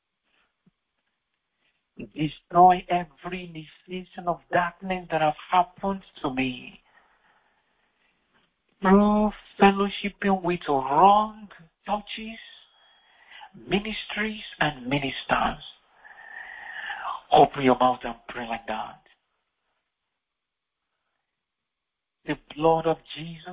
destroy every initiation of darkness that have happened to me through fellowshipping with wrong churches, ministries, and ministers. Open your mouth and pray like that. The blood of Jesus,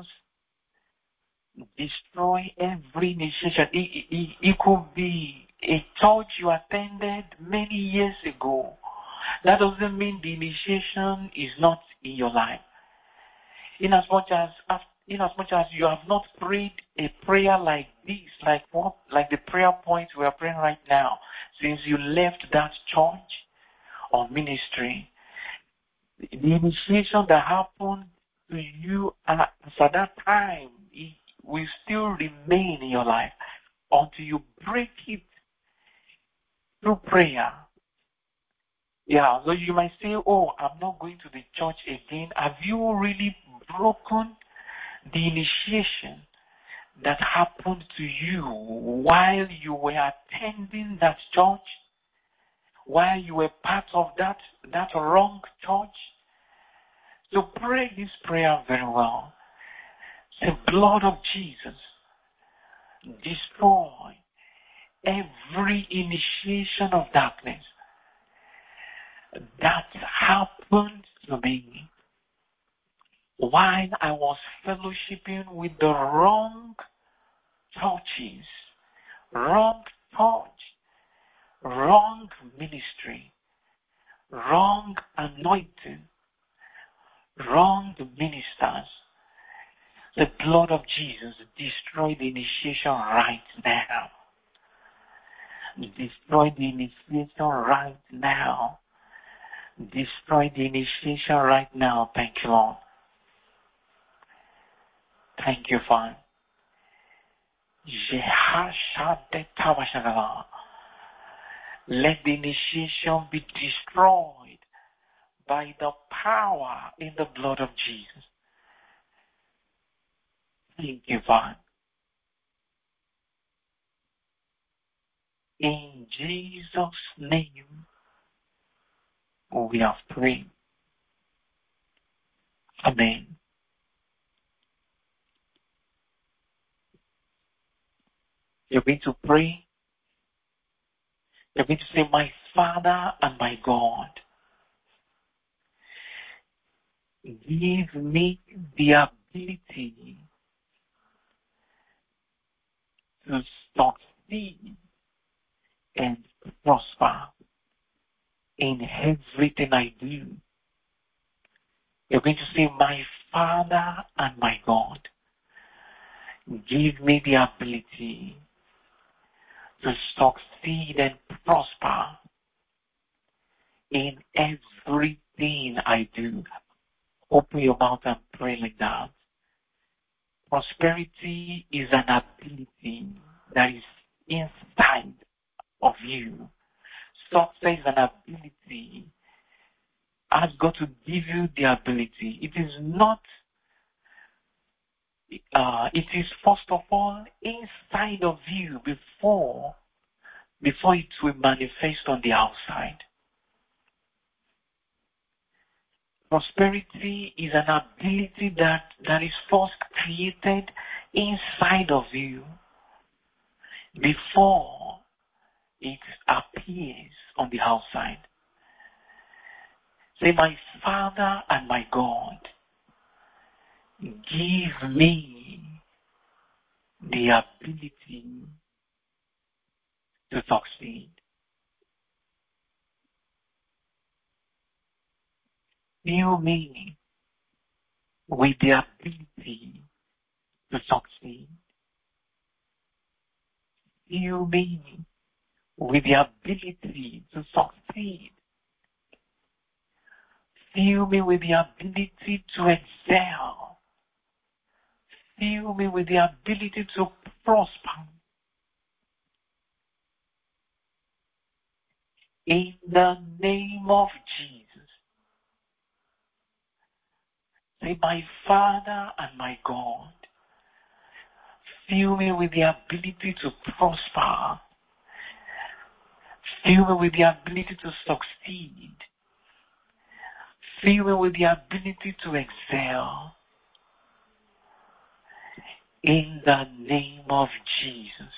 destroy every initiation. It could be a church you attended many years ago. That doesn't mean the initiation is not in your life. In as much as you have not prayed a prayer like this, like the prayer points we are praying right now, since you left that church or ministry, the initiation that happened to you at that time, it will still remain in your life until you break it through prayer. Yeah, so you might say, oh, I'm not going to the church again. Have you really broken the initiation that happened to you while you were attending that church, while you were part of that wrong church? So pray this prayer very well. Say, blood of Jesus, destroy every initiation of darkness that happened to me while I was fellowshipping with the wrong churches, wrong church, wrong ministry, wrong anointing, wrong ministers. The blood of Jesus, destroy the initiation right now. Destroy the initiation right now. Destroy the initiation right now. Thank you, Lord. Thank you, Father. Let the initiation be destroyed by the power in the blood of Jesus. Thank you, Father. In Jesus' name, we have prayed. Amen. You're going to pray. You're going to say, my Father and my God, give me the ability to succeed and prosper in everything I do. You're going to say, my Father and my God, give me the ability to succeed and prosper in everything I do. Open your mouth and pray like that. Prosperity is an ability that is inside of you. Success is an ability. Ask God to give you the ability. It is not, it is first of all inside of you before it will manifest on the outside. Prosperity is an ability that is first created inside of you before it appears on the outside. Say, my Father and my God, give me the ability to succeed. Fill me with the ability to succeed. Fill me with the ability to succeed. Fill me with the ability to excel. Fill me with the ability to prosper. In the name of Jesus. Say, my Father and my God, fill me with the ability to prosper. Fill me with the ability to succeed. Fill me with the ability to excel. In the name of Jesus.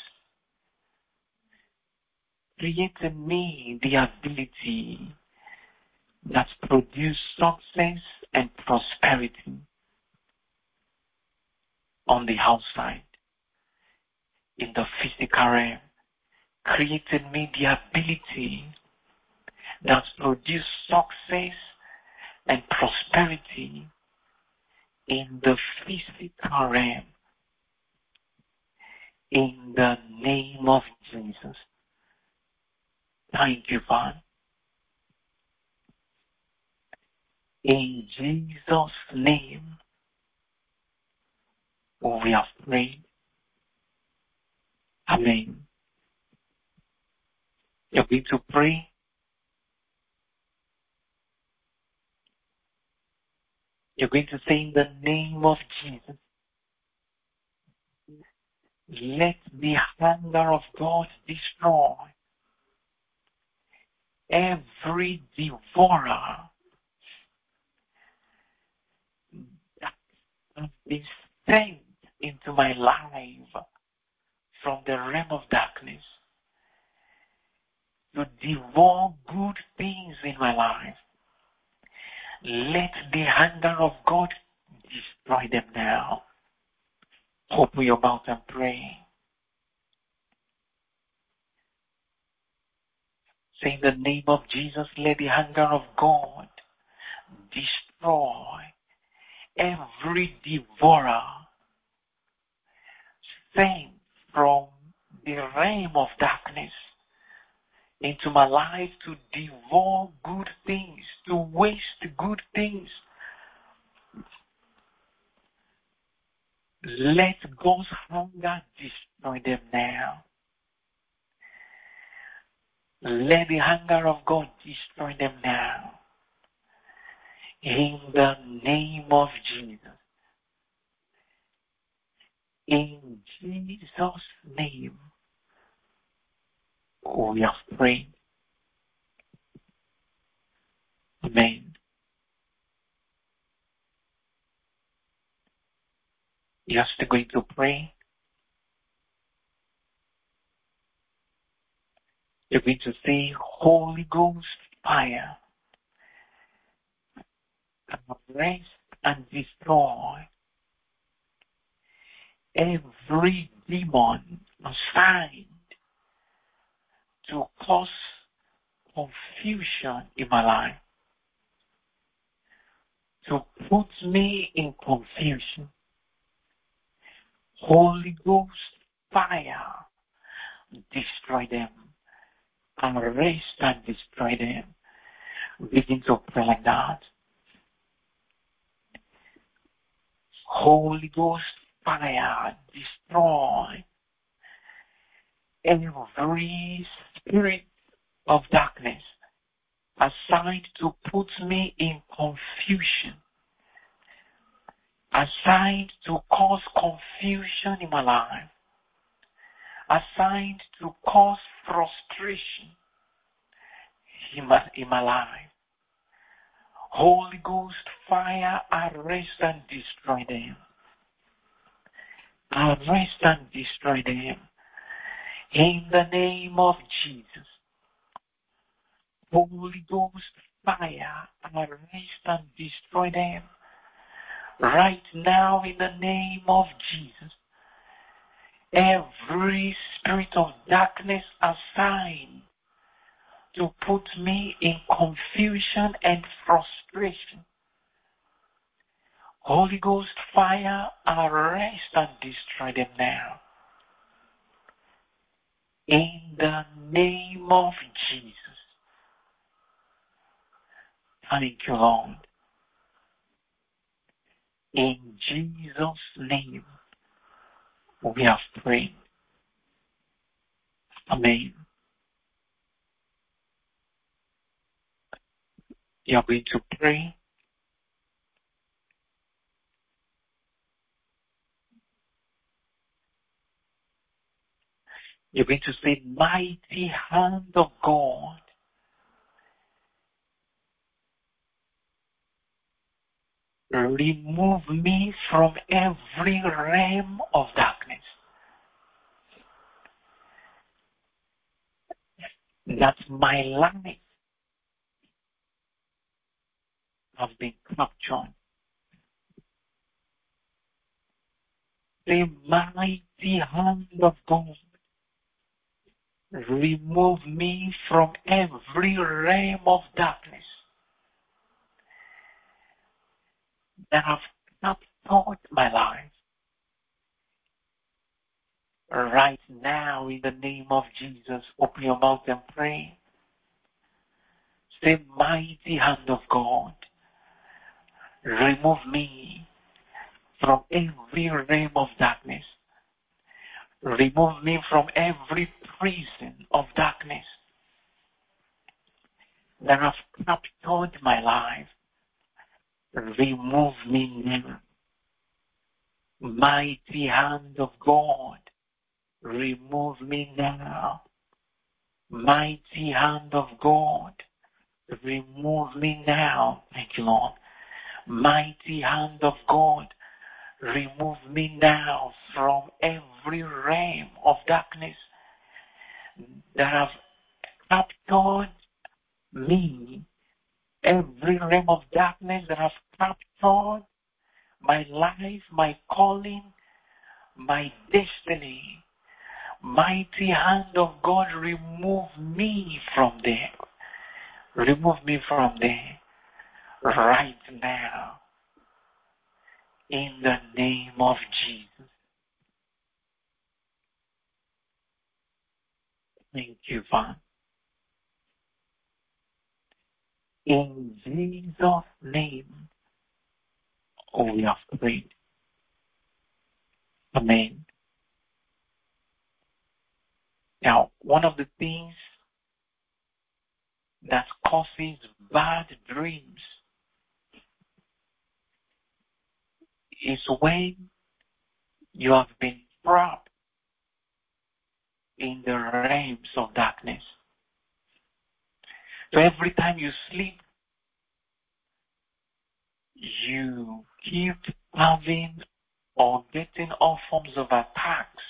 Create in me the ability that produces success and prosperity on the outside, in the physical realm. Create in me the ability that produces success and prosperity in the physical realm. In the name of Jesus. Thank you, Father. In Jesus' name, we have prayed. Amen. You're going to pray. You're going to say, in the name of Jesus, let the hunger of God destroy every devourer that has been sent into my life from the realm of darkness to devour good things in my life. Let the hunger of God destroy them now. Open your mouth and pray. Say, in the name of Jesus, let the hunger of God destroy every devourer sent from the realm of darkness into my life to devour good things, to waste good things. Let God's hunger destroy them now. Let the hunger of God destroy them now. In the name of Jesus. In Jesus' name, we have prayed. Amen. You're still going to pray. You're going to say, Holy Ghost fire, arrest and destroy every demon assigned to cause confusion in my life, to put me in confusion. Holy Ghost fire, destroy them. Arrest and destroy them. Begin to pray like that. Holy Ghost fire, destroy every spirit of darkness assigned to put me in confusion, assigned to cause confusion in my life, assigned to cause frustration in my life. Holy Ghost fire, arrest and destroy them. Arrest and destroy them. In the name of Jesus, Holy Ghost fire, arrest and destroy them. Right now, in the name of Jesus, every spirit of darkness assigned to put me in confusion and frustration, Holy Ghost fire, arrest and destroy them now. In the name of Jesus. Thank you, Lord. In Jesus' name, we have prayed. Amen. You're going to pray. You're going to say, mighty hand of God, remove me from every realm of darkness that my life has been captured. The mighty hand of God, remove me from every realm of darkness that have captured my life. Right now, in the name of Jesus, open your mouth and pray. Say, mighty hand of God, remove me from every realm of darkness. Remove me from every prison of darkness that have captured my life. Remove me now. Mighty hand of God, remove me now. Mighty hand of God, remove me now. Thank you, Lord. Mighty hand of God, remove me now from every realm of darkness that have captured me. Every realm of darkness that have captured my life, my calling, my destiny. Mighty hand of God, remove me from there. Remove me from there right now. In the name of Jesus. Thank you, Father. In Jesus' name, we have prayed. Amen. Now, one of the things that causes bad dreams is when you have been trapped in the realms of darkness. So every time you sleep, you keep having or getting all forms of attacks.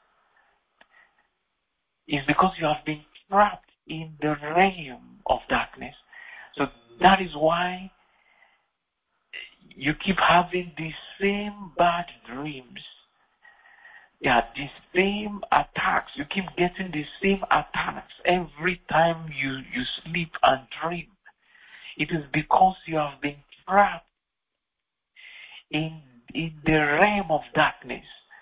It's because you have been trapped in the realm of darkness. So that is why you keep having the same bad dreams. Yeah, the same attacks. You keep getting the same attacks every time you sleep and dream. It is because you have been trapped in the realm of darkness.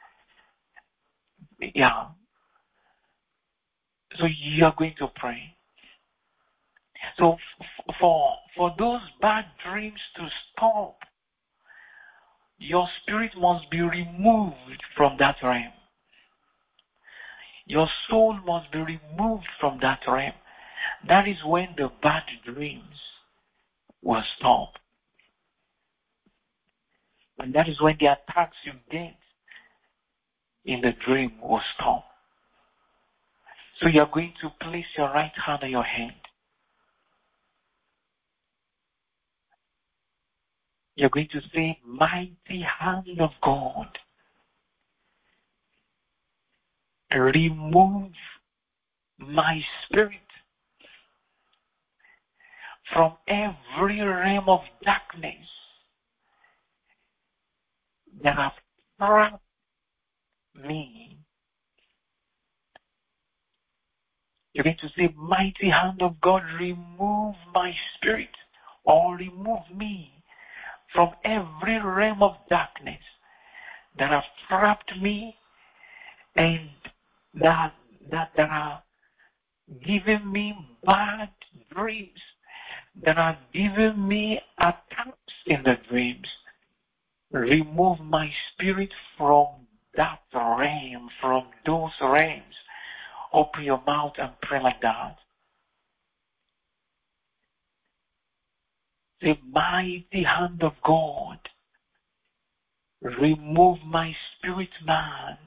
Yeah. So you are going to pray. So for those bad dreams to stop, your spirit must be removed from that realm. Your soul must be removed from that realm. That is when the bad dreams will stop. And that is when the attacks you get in the dream will stop. So you are going to place your right hand on your head. You're going to say, mighty hand of God, remove my spirit from every realm of darkness that have trapped me. You're going to say, mighty hand of God, remove my spirit or remove me from every realm of darkness that have trapped me and that are giving me bad dreams, that are giving me attacks in the dreams. Remove my spirit from that realm, from those realms. Open your mouth and pray like that. The mighty hand of God, remove my spirit, man,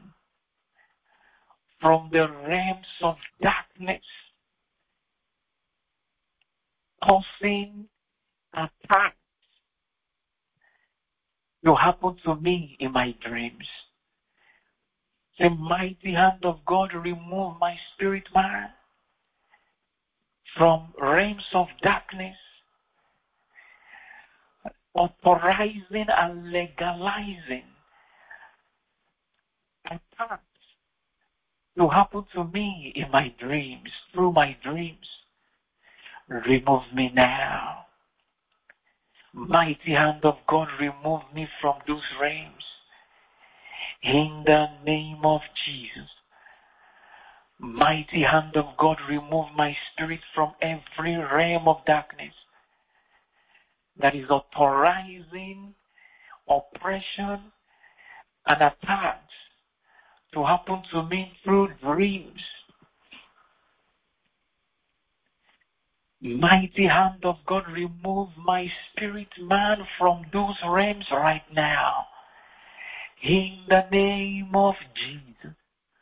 from the realms of darkness, causing attacks to happen to me in my dreams. The mighty hand of God, remove my spirit, man, from realms of darkness, authorizing and legalizing attacks to happen to me in my dreams, through my dreams. Remove me now. Mighty hand of God, remove me from those realms. In the name of Jesus. Mighty hand of God, remove my spirit from every realm of darkness that is authorizing oppression and attacks to happen to me through dreams. Mighty hand of God, remove my spirit, man, from those realms right now. In the name of Jesus.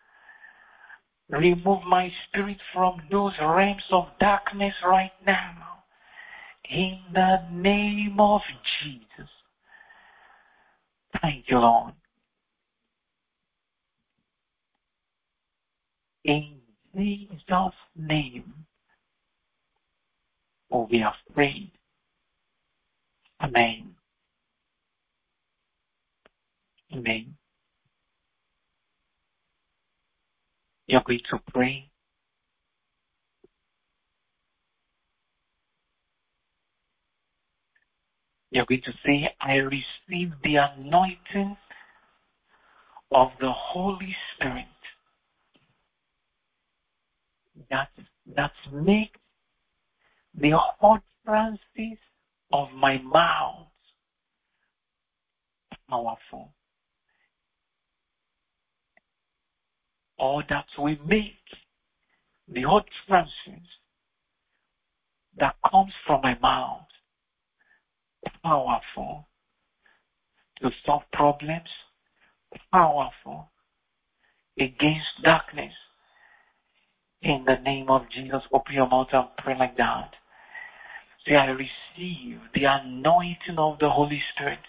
Remove my spirit from those realms of darkness right now. In the name of Jesus. Thank you, Lord. In Jesus' name, we have prayed. Amen. Amen. You're going to pray. You're going to say, I receive the anointing of the Holy Spirit that makes the utterances of my mouth powerful. Or that will make the utterances that comes from my mouth powerful to solve problems, powerful against darkness. In the name of Jesus, open your mouth and pray like that. Say, I receive the anointing of the Holy Spirit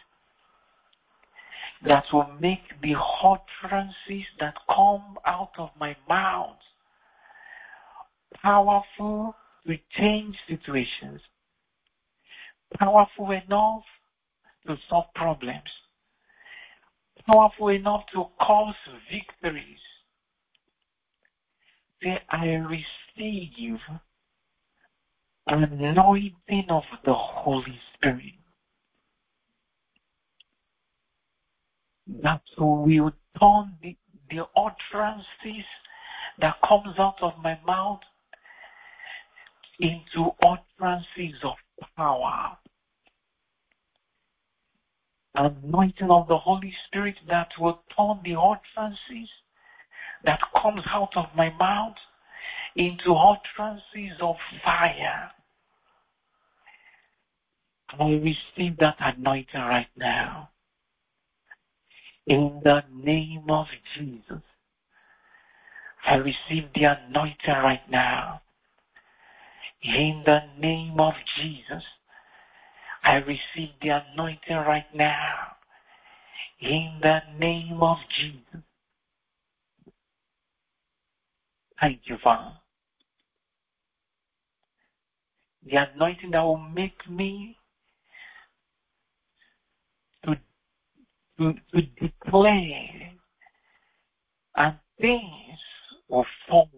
that will make the utterances that come out of my mouth powerful to change situations, powerful enough to solve problems, powerful enough to cause victories. Say, I receive an anointing of the Holy Spirit that will turn the utterances that comes out of my mouth into utterances of power. Anointing of the Holy Spirit that will turn the utterances that comes out of my mouth into utterances of fire. I receive that anointing right now. In the name of Jesus, I receive the anointing right now. In the name of Jesus, I receive the anointing right now. In the name of Jesus. Thank you, Father. The anointing that will make me to declare, and things will form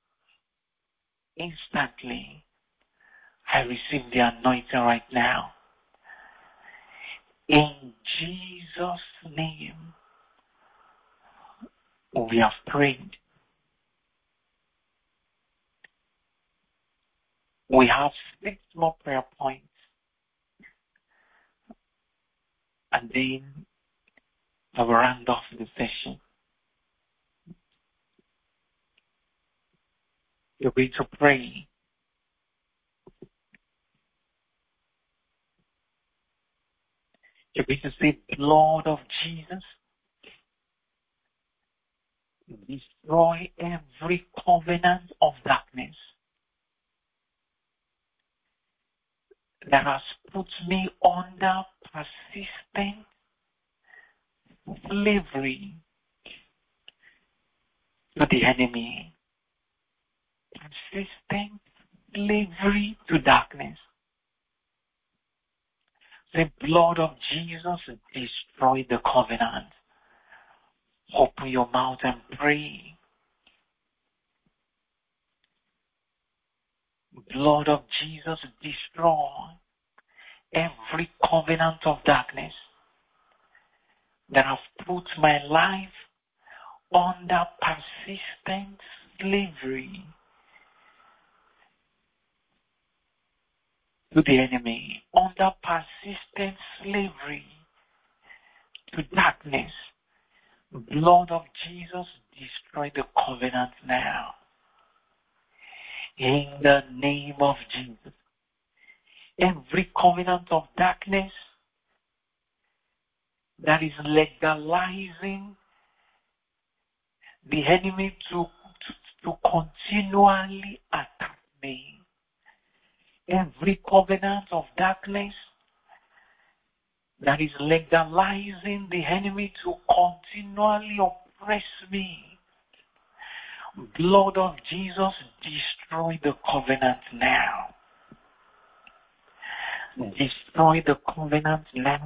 instantly. I receive the anointing right now. In Jesus' name, we have prayed. We have 6 more prayer points. And then I will round off the session. You're going to pray. You're going to say, blood of Jesus, destroy every covenant of darkness that has put me under persistent slavery to the enemy. Persistent slavery to darkness. The blood of Jesus destroy the covenant. Open your mouth and pray. Blood of Jesus destroy every covenant of darkness that have put my life under persistent slavery to the enemy, under persistent slavery to darkness. Blood of Jesus, destroy the covenant now. In the name of Jesus. Every covenant of darkness that is legalizing the enemy to continually attack me. Every covenant of darkness that is legalizing the enemy to continually oppress me. Blood of Jesus, destroy the covenant now. Destroy the covenant now.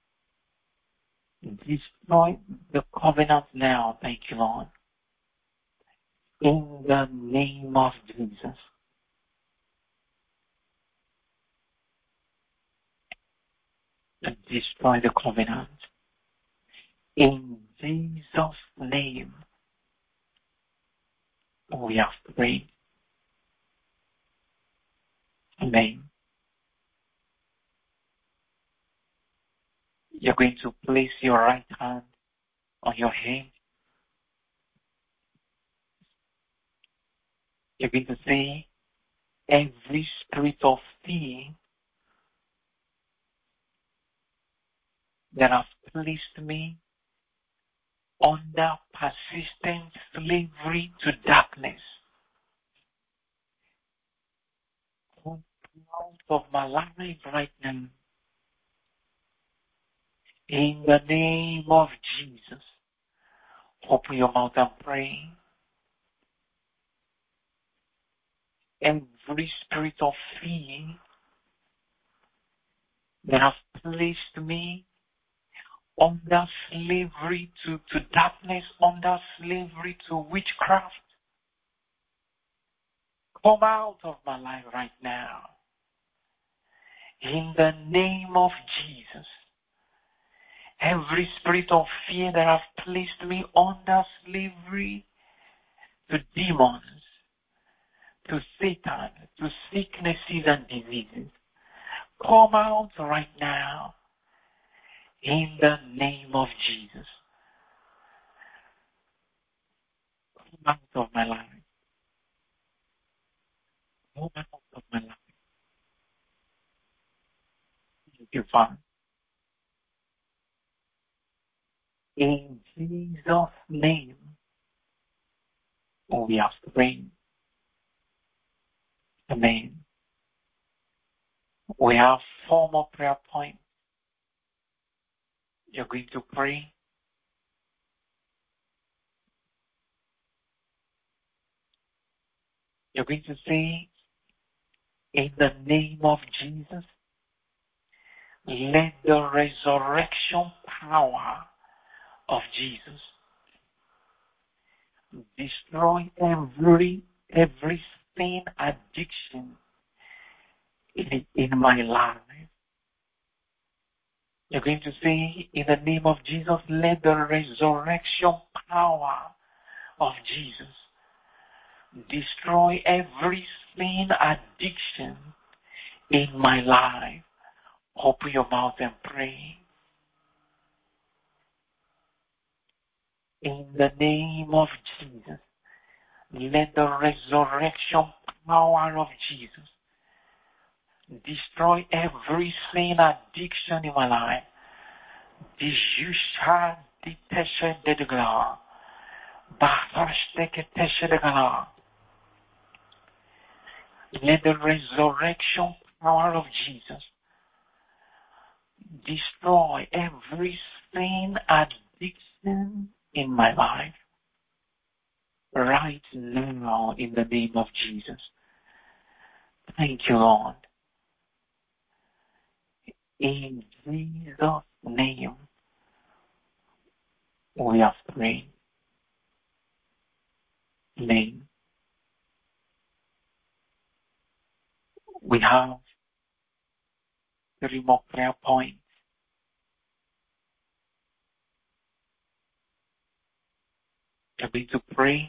Destroy the covenant now. Thank you, Lord. In the name of Jesus. Destroy the covenant. In Jesus' name, we have prayed. Amen. You're going to place your right hand on your head. You're going to say, every spirit of fear that has placed me under persistent slavery to darkness, come out of my life right now. In the name of Jesus, open your mouth and pray. Every spirit of fear that has placed me under slavery to darkness, under slavery to witchcraft, come out of my life right now. In the name of Jesus, every spirit of fear that has placed me under slavery to demons, to Satan, to sicknesses and diseases, come out right now. In the name of Jesus. Come out of my life. Come out of my life. Thank you, Father. In Jesus' name, we have prayed. Amen. We have 4 more prayer points. You're going to pray. You're going to say, in the name of Jesus, let the resurrection power of Jesus destroy every sin addiction in my life. You're going to say, in the name of Jesus, let the resurrection power of Jesus destroy every sin addiction in my life. Open your mouth and pray. In the name of Jesus, let the resurrection power of Jesus destroy every sin addiction in my life. Dijusha diteshe dedegla. Bahashteke teshe degla. Let the resurrection power of Jesus destroy every sin addiction in my life right now in the name of Jesus. Thank you, Lord. In Jesus' name, we have prayed. Amen. We have 3 more prayer points. You're going to pray.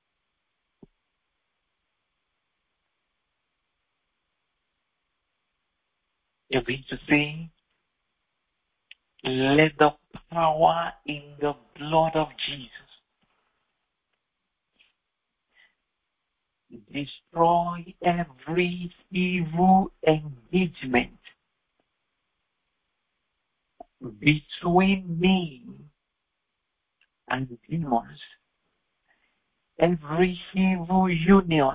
You're going to say, let the power in the blood of Jesus destroy every evil engagement between me and demons, every evil union,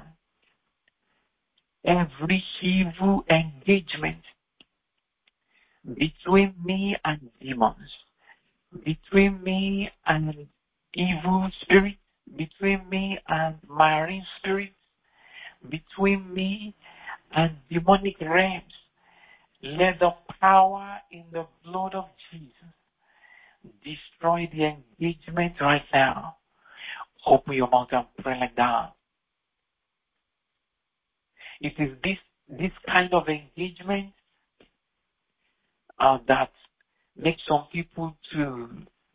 every evil engagement between me and demons, between me and evil spirits, between me and marine spirits, between me and demonic realms. Let the power in the blood of Jesus destroy the engagement right now. Open your mouth and pray like that. It is this kind of engagement that makes some people to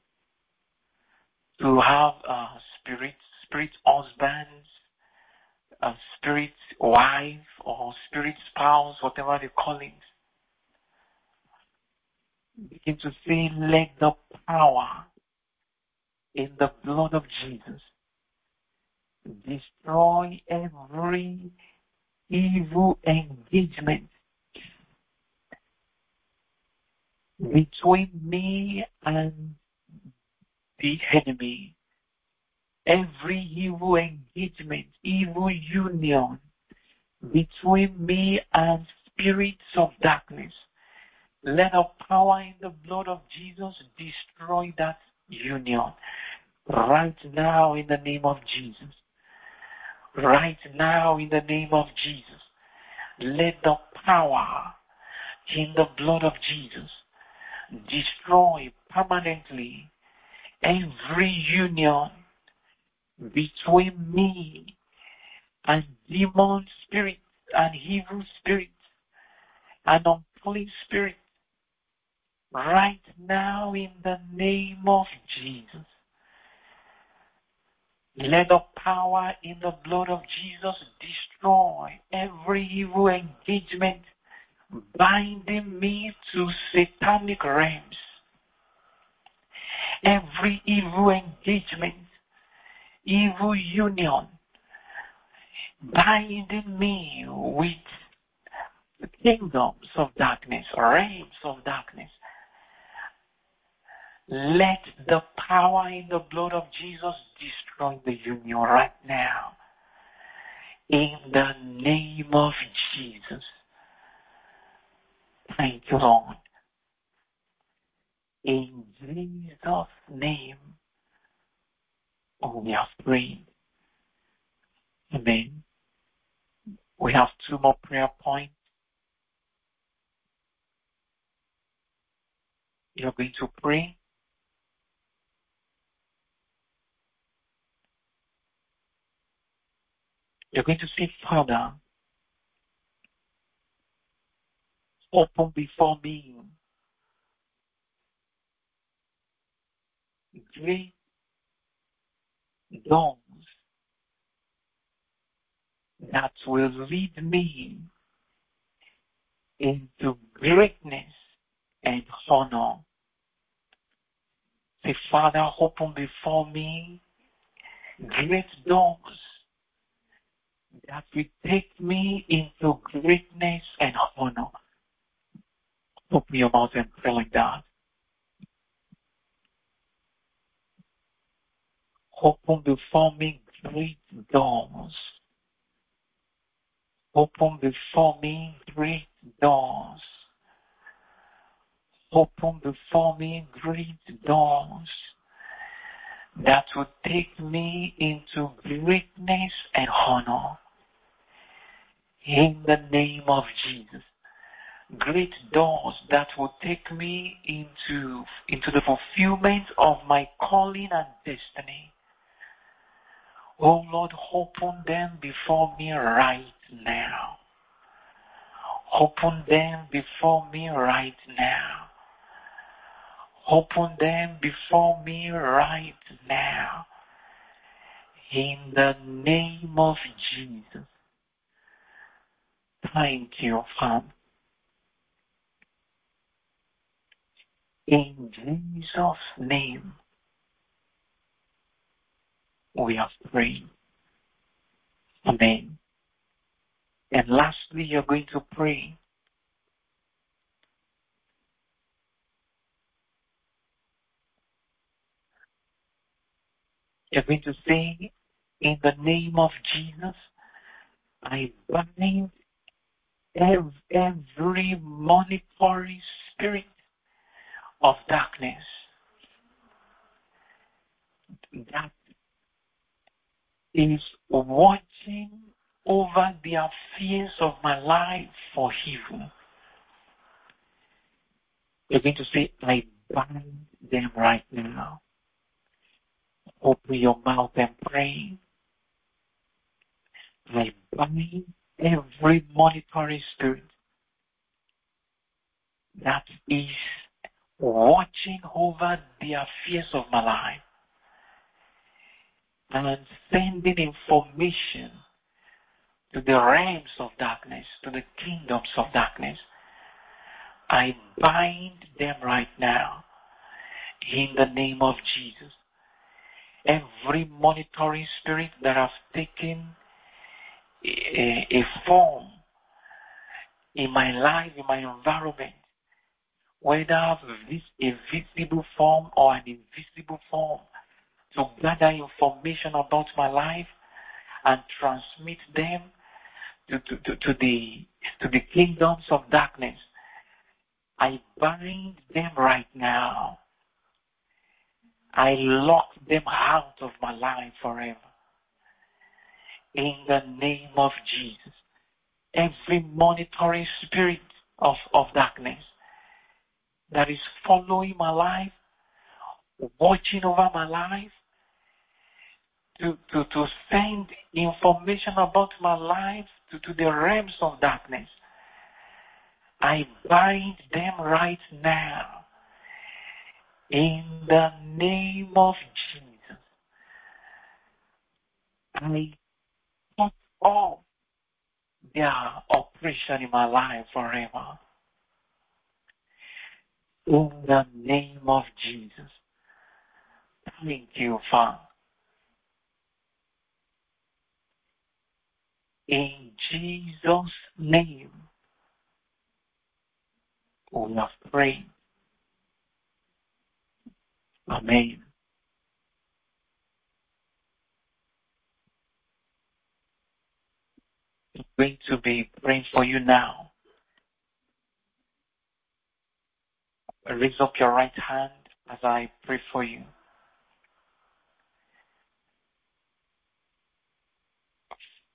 have spirit husbands, spirit wife, or spirit spouse, whatever they call it. Begin to say, let the power in the blood of Jesus destroy every evil engagement between me and the enemy, every evil engagement, evil union between me and spirits of darkness. Let the power in the blood of Jesus destroy that union right now in the name of Jesus. Right now in the name of Jesus. Let the power in the blood of Jesus destroy permanently every union between me and demon spirits and evil spirits and unclean spirits right now in the name of Jesus. Let the power in the blood of Jesus destroy every evil engagement binding me to satanic realms. Every evil engagement, evil union binding me with the kingdoms of darkness, realms of darkness. Let the power in the blood of Jesus destroy the union right now. In the name of Jesus. Thank you, Lord. In Jesus' name, we have prayed. Amen. We have 2 more prayer points. You're going to pray. You're going to say, Father, open before me great doors that will lead me into greatness and honor. Say, Father, open before me great doors that will take me into greatness and honor. Open your mouth and pray like that. Open before me great doors. Open before me great doors. Open before me great doors that will take me into greatness and honor. In the name of Jesus. Great doors that will take me into the fulfillment of my calling and destiny. Oh Lord, open them before me right now. Open them before me right now. Open them before me right now. In the name of Jesus. Thank you, Father. In Jesus' name, we have prayed. Amen. And lastly, you're going to pray. You're going to say, in the name of Jesus, I bind every monitoring spirit of darkness that is watching over the affairs of my life for evil. You're going to say, I bind them right now. Open your mouth and pray. I bind every monitoring spirit that is watching over the affairs of my life and sending information to the realms of darkness, to the kingdoms of darkness. I bind them right now in the name of Jesus. Every monitoring spirit that has taken a form in my life, in my environment, whether a visible form or an invisible form, to gather information about my life and transmit them to the kingdoms of darkness. I bind them right now. I lock them out of my life forever. In the name of Jesus. Every monitoring spirit of darkness that is following my life, watching over my life, to send information about my life to the realms of darkness. I bind them right now. In the name of Jesus. I cut off their operation in my life forever. In the name of Jesus. Thank you, Father. In Jesus' name, we have prayed. Amen. I'm going to be praying for you now. Raise up your right hand as I pray for you.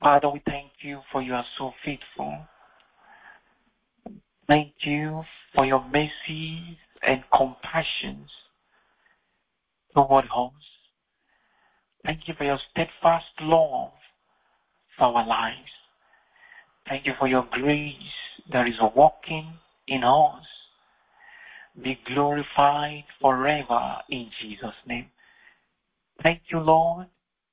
Father, we thank you for you are so faithful. Thank you for your mercies and compassions toward us. Thank you for your steadfast love for our lives. Thank you for your grace that is working in us. Be glorified forever in Jesus' name. Thank you, Lord,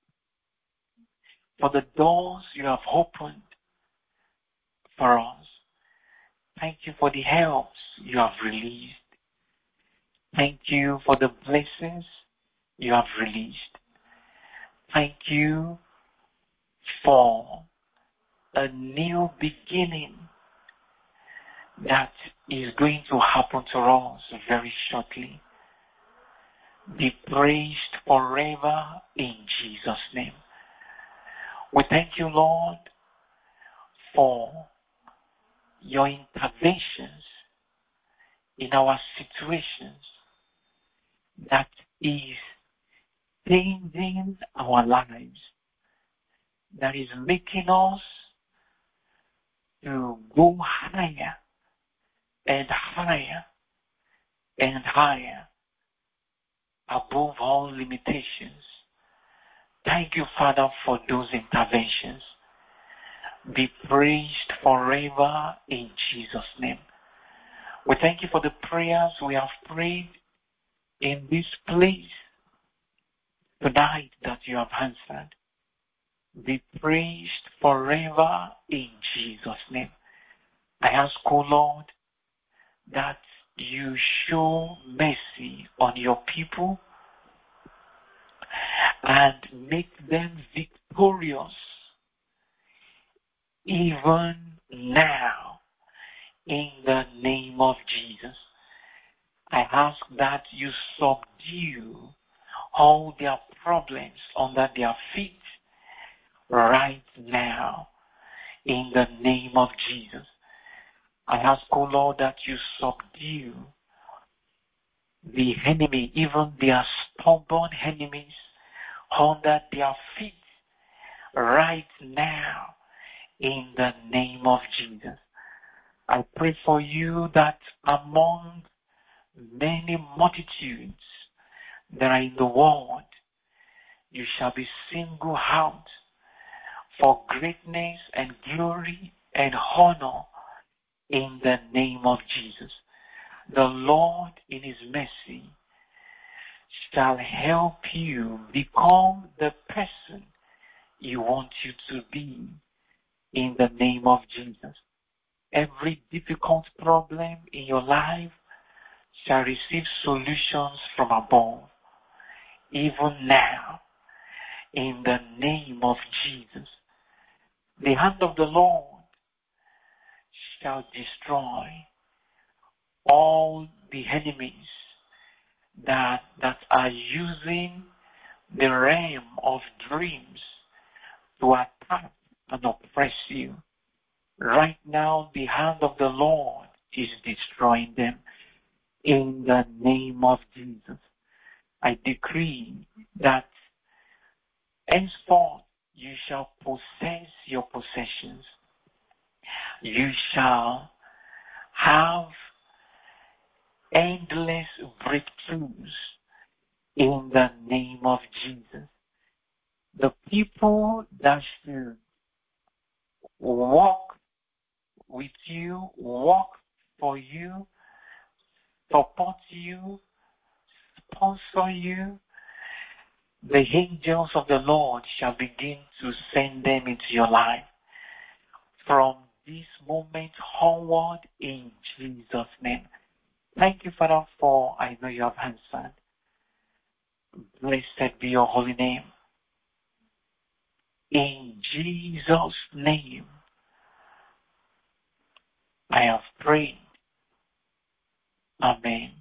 for the doors you have opened for us. Thank you for the helps you have released. Thank you for the blessings you have released. Thank you for a new beginning that is going to happen to us very shortly. Be praised forever in Jesus' name. We thank you, Lord, for your interventions in our situations that is changing our lives, that is making us to go higher and higher and higher above all limitations. Thank you, Father, for those interventions. Be praised forever in Jesus' name. We thank you for the prayers we have prayed in this place tonight that you have answered. Be praised forever in Jesus' name. I ask, O Lord, that you show mercy on your people and make them victorious even now in the name of Jesus. I ask that you subdue all their problems under their feet right now in the name of Jesus. I ask, O Lord, that you subdue the enemy, even their stubborn enemies, under their feet right now in the name of Jesus. I pray for you that among many multitudes that are in the world, you shall be singled out for greatness and glory and honor in the name of Jesus. The Lord in his mercy shall help you become the person you want you to be in the name of Jesus. Every difficult problem in your life shall receive solutions from above, even now, in the name of Jesus. The hand of the Lord shall destroy all the enemies that are using the realm of dreams to attack and oppress you. Right now, the hand of the Lord is destroying them in the name of Jesus. I decree that henceforth you shall possess your possessions. You shall have endless breakthroughs in the name of Jesus. The people that should walk with you, walk for you, support you, sponsor you, the angels of the Lord shall begin to send them into your life from this moment onward in Jesus' name. Thank you, Father, for I know you have answered. Blessed be your holy name. In Jesus' name, I have prayed. Amen.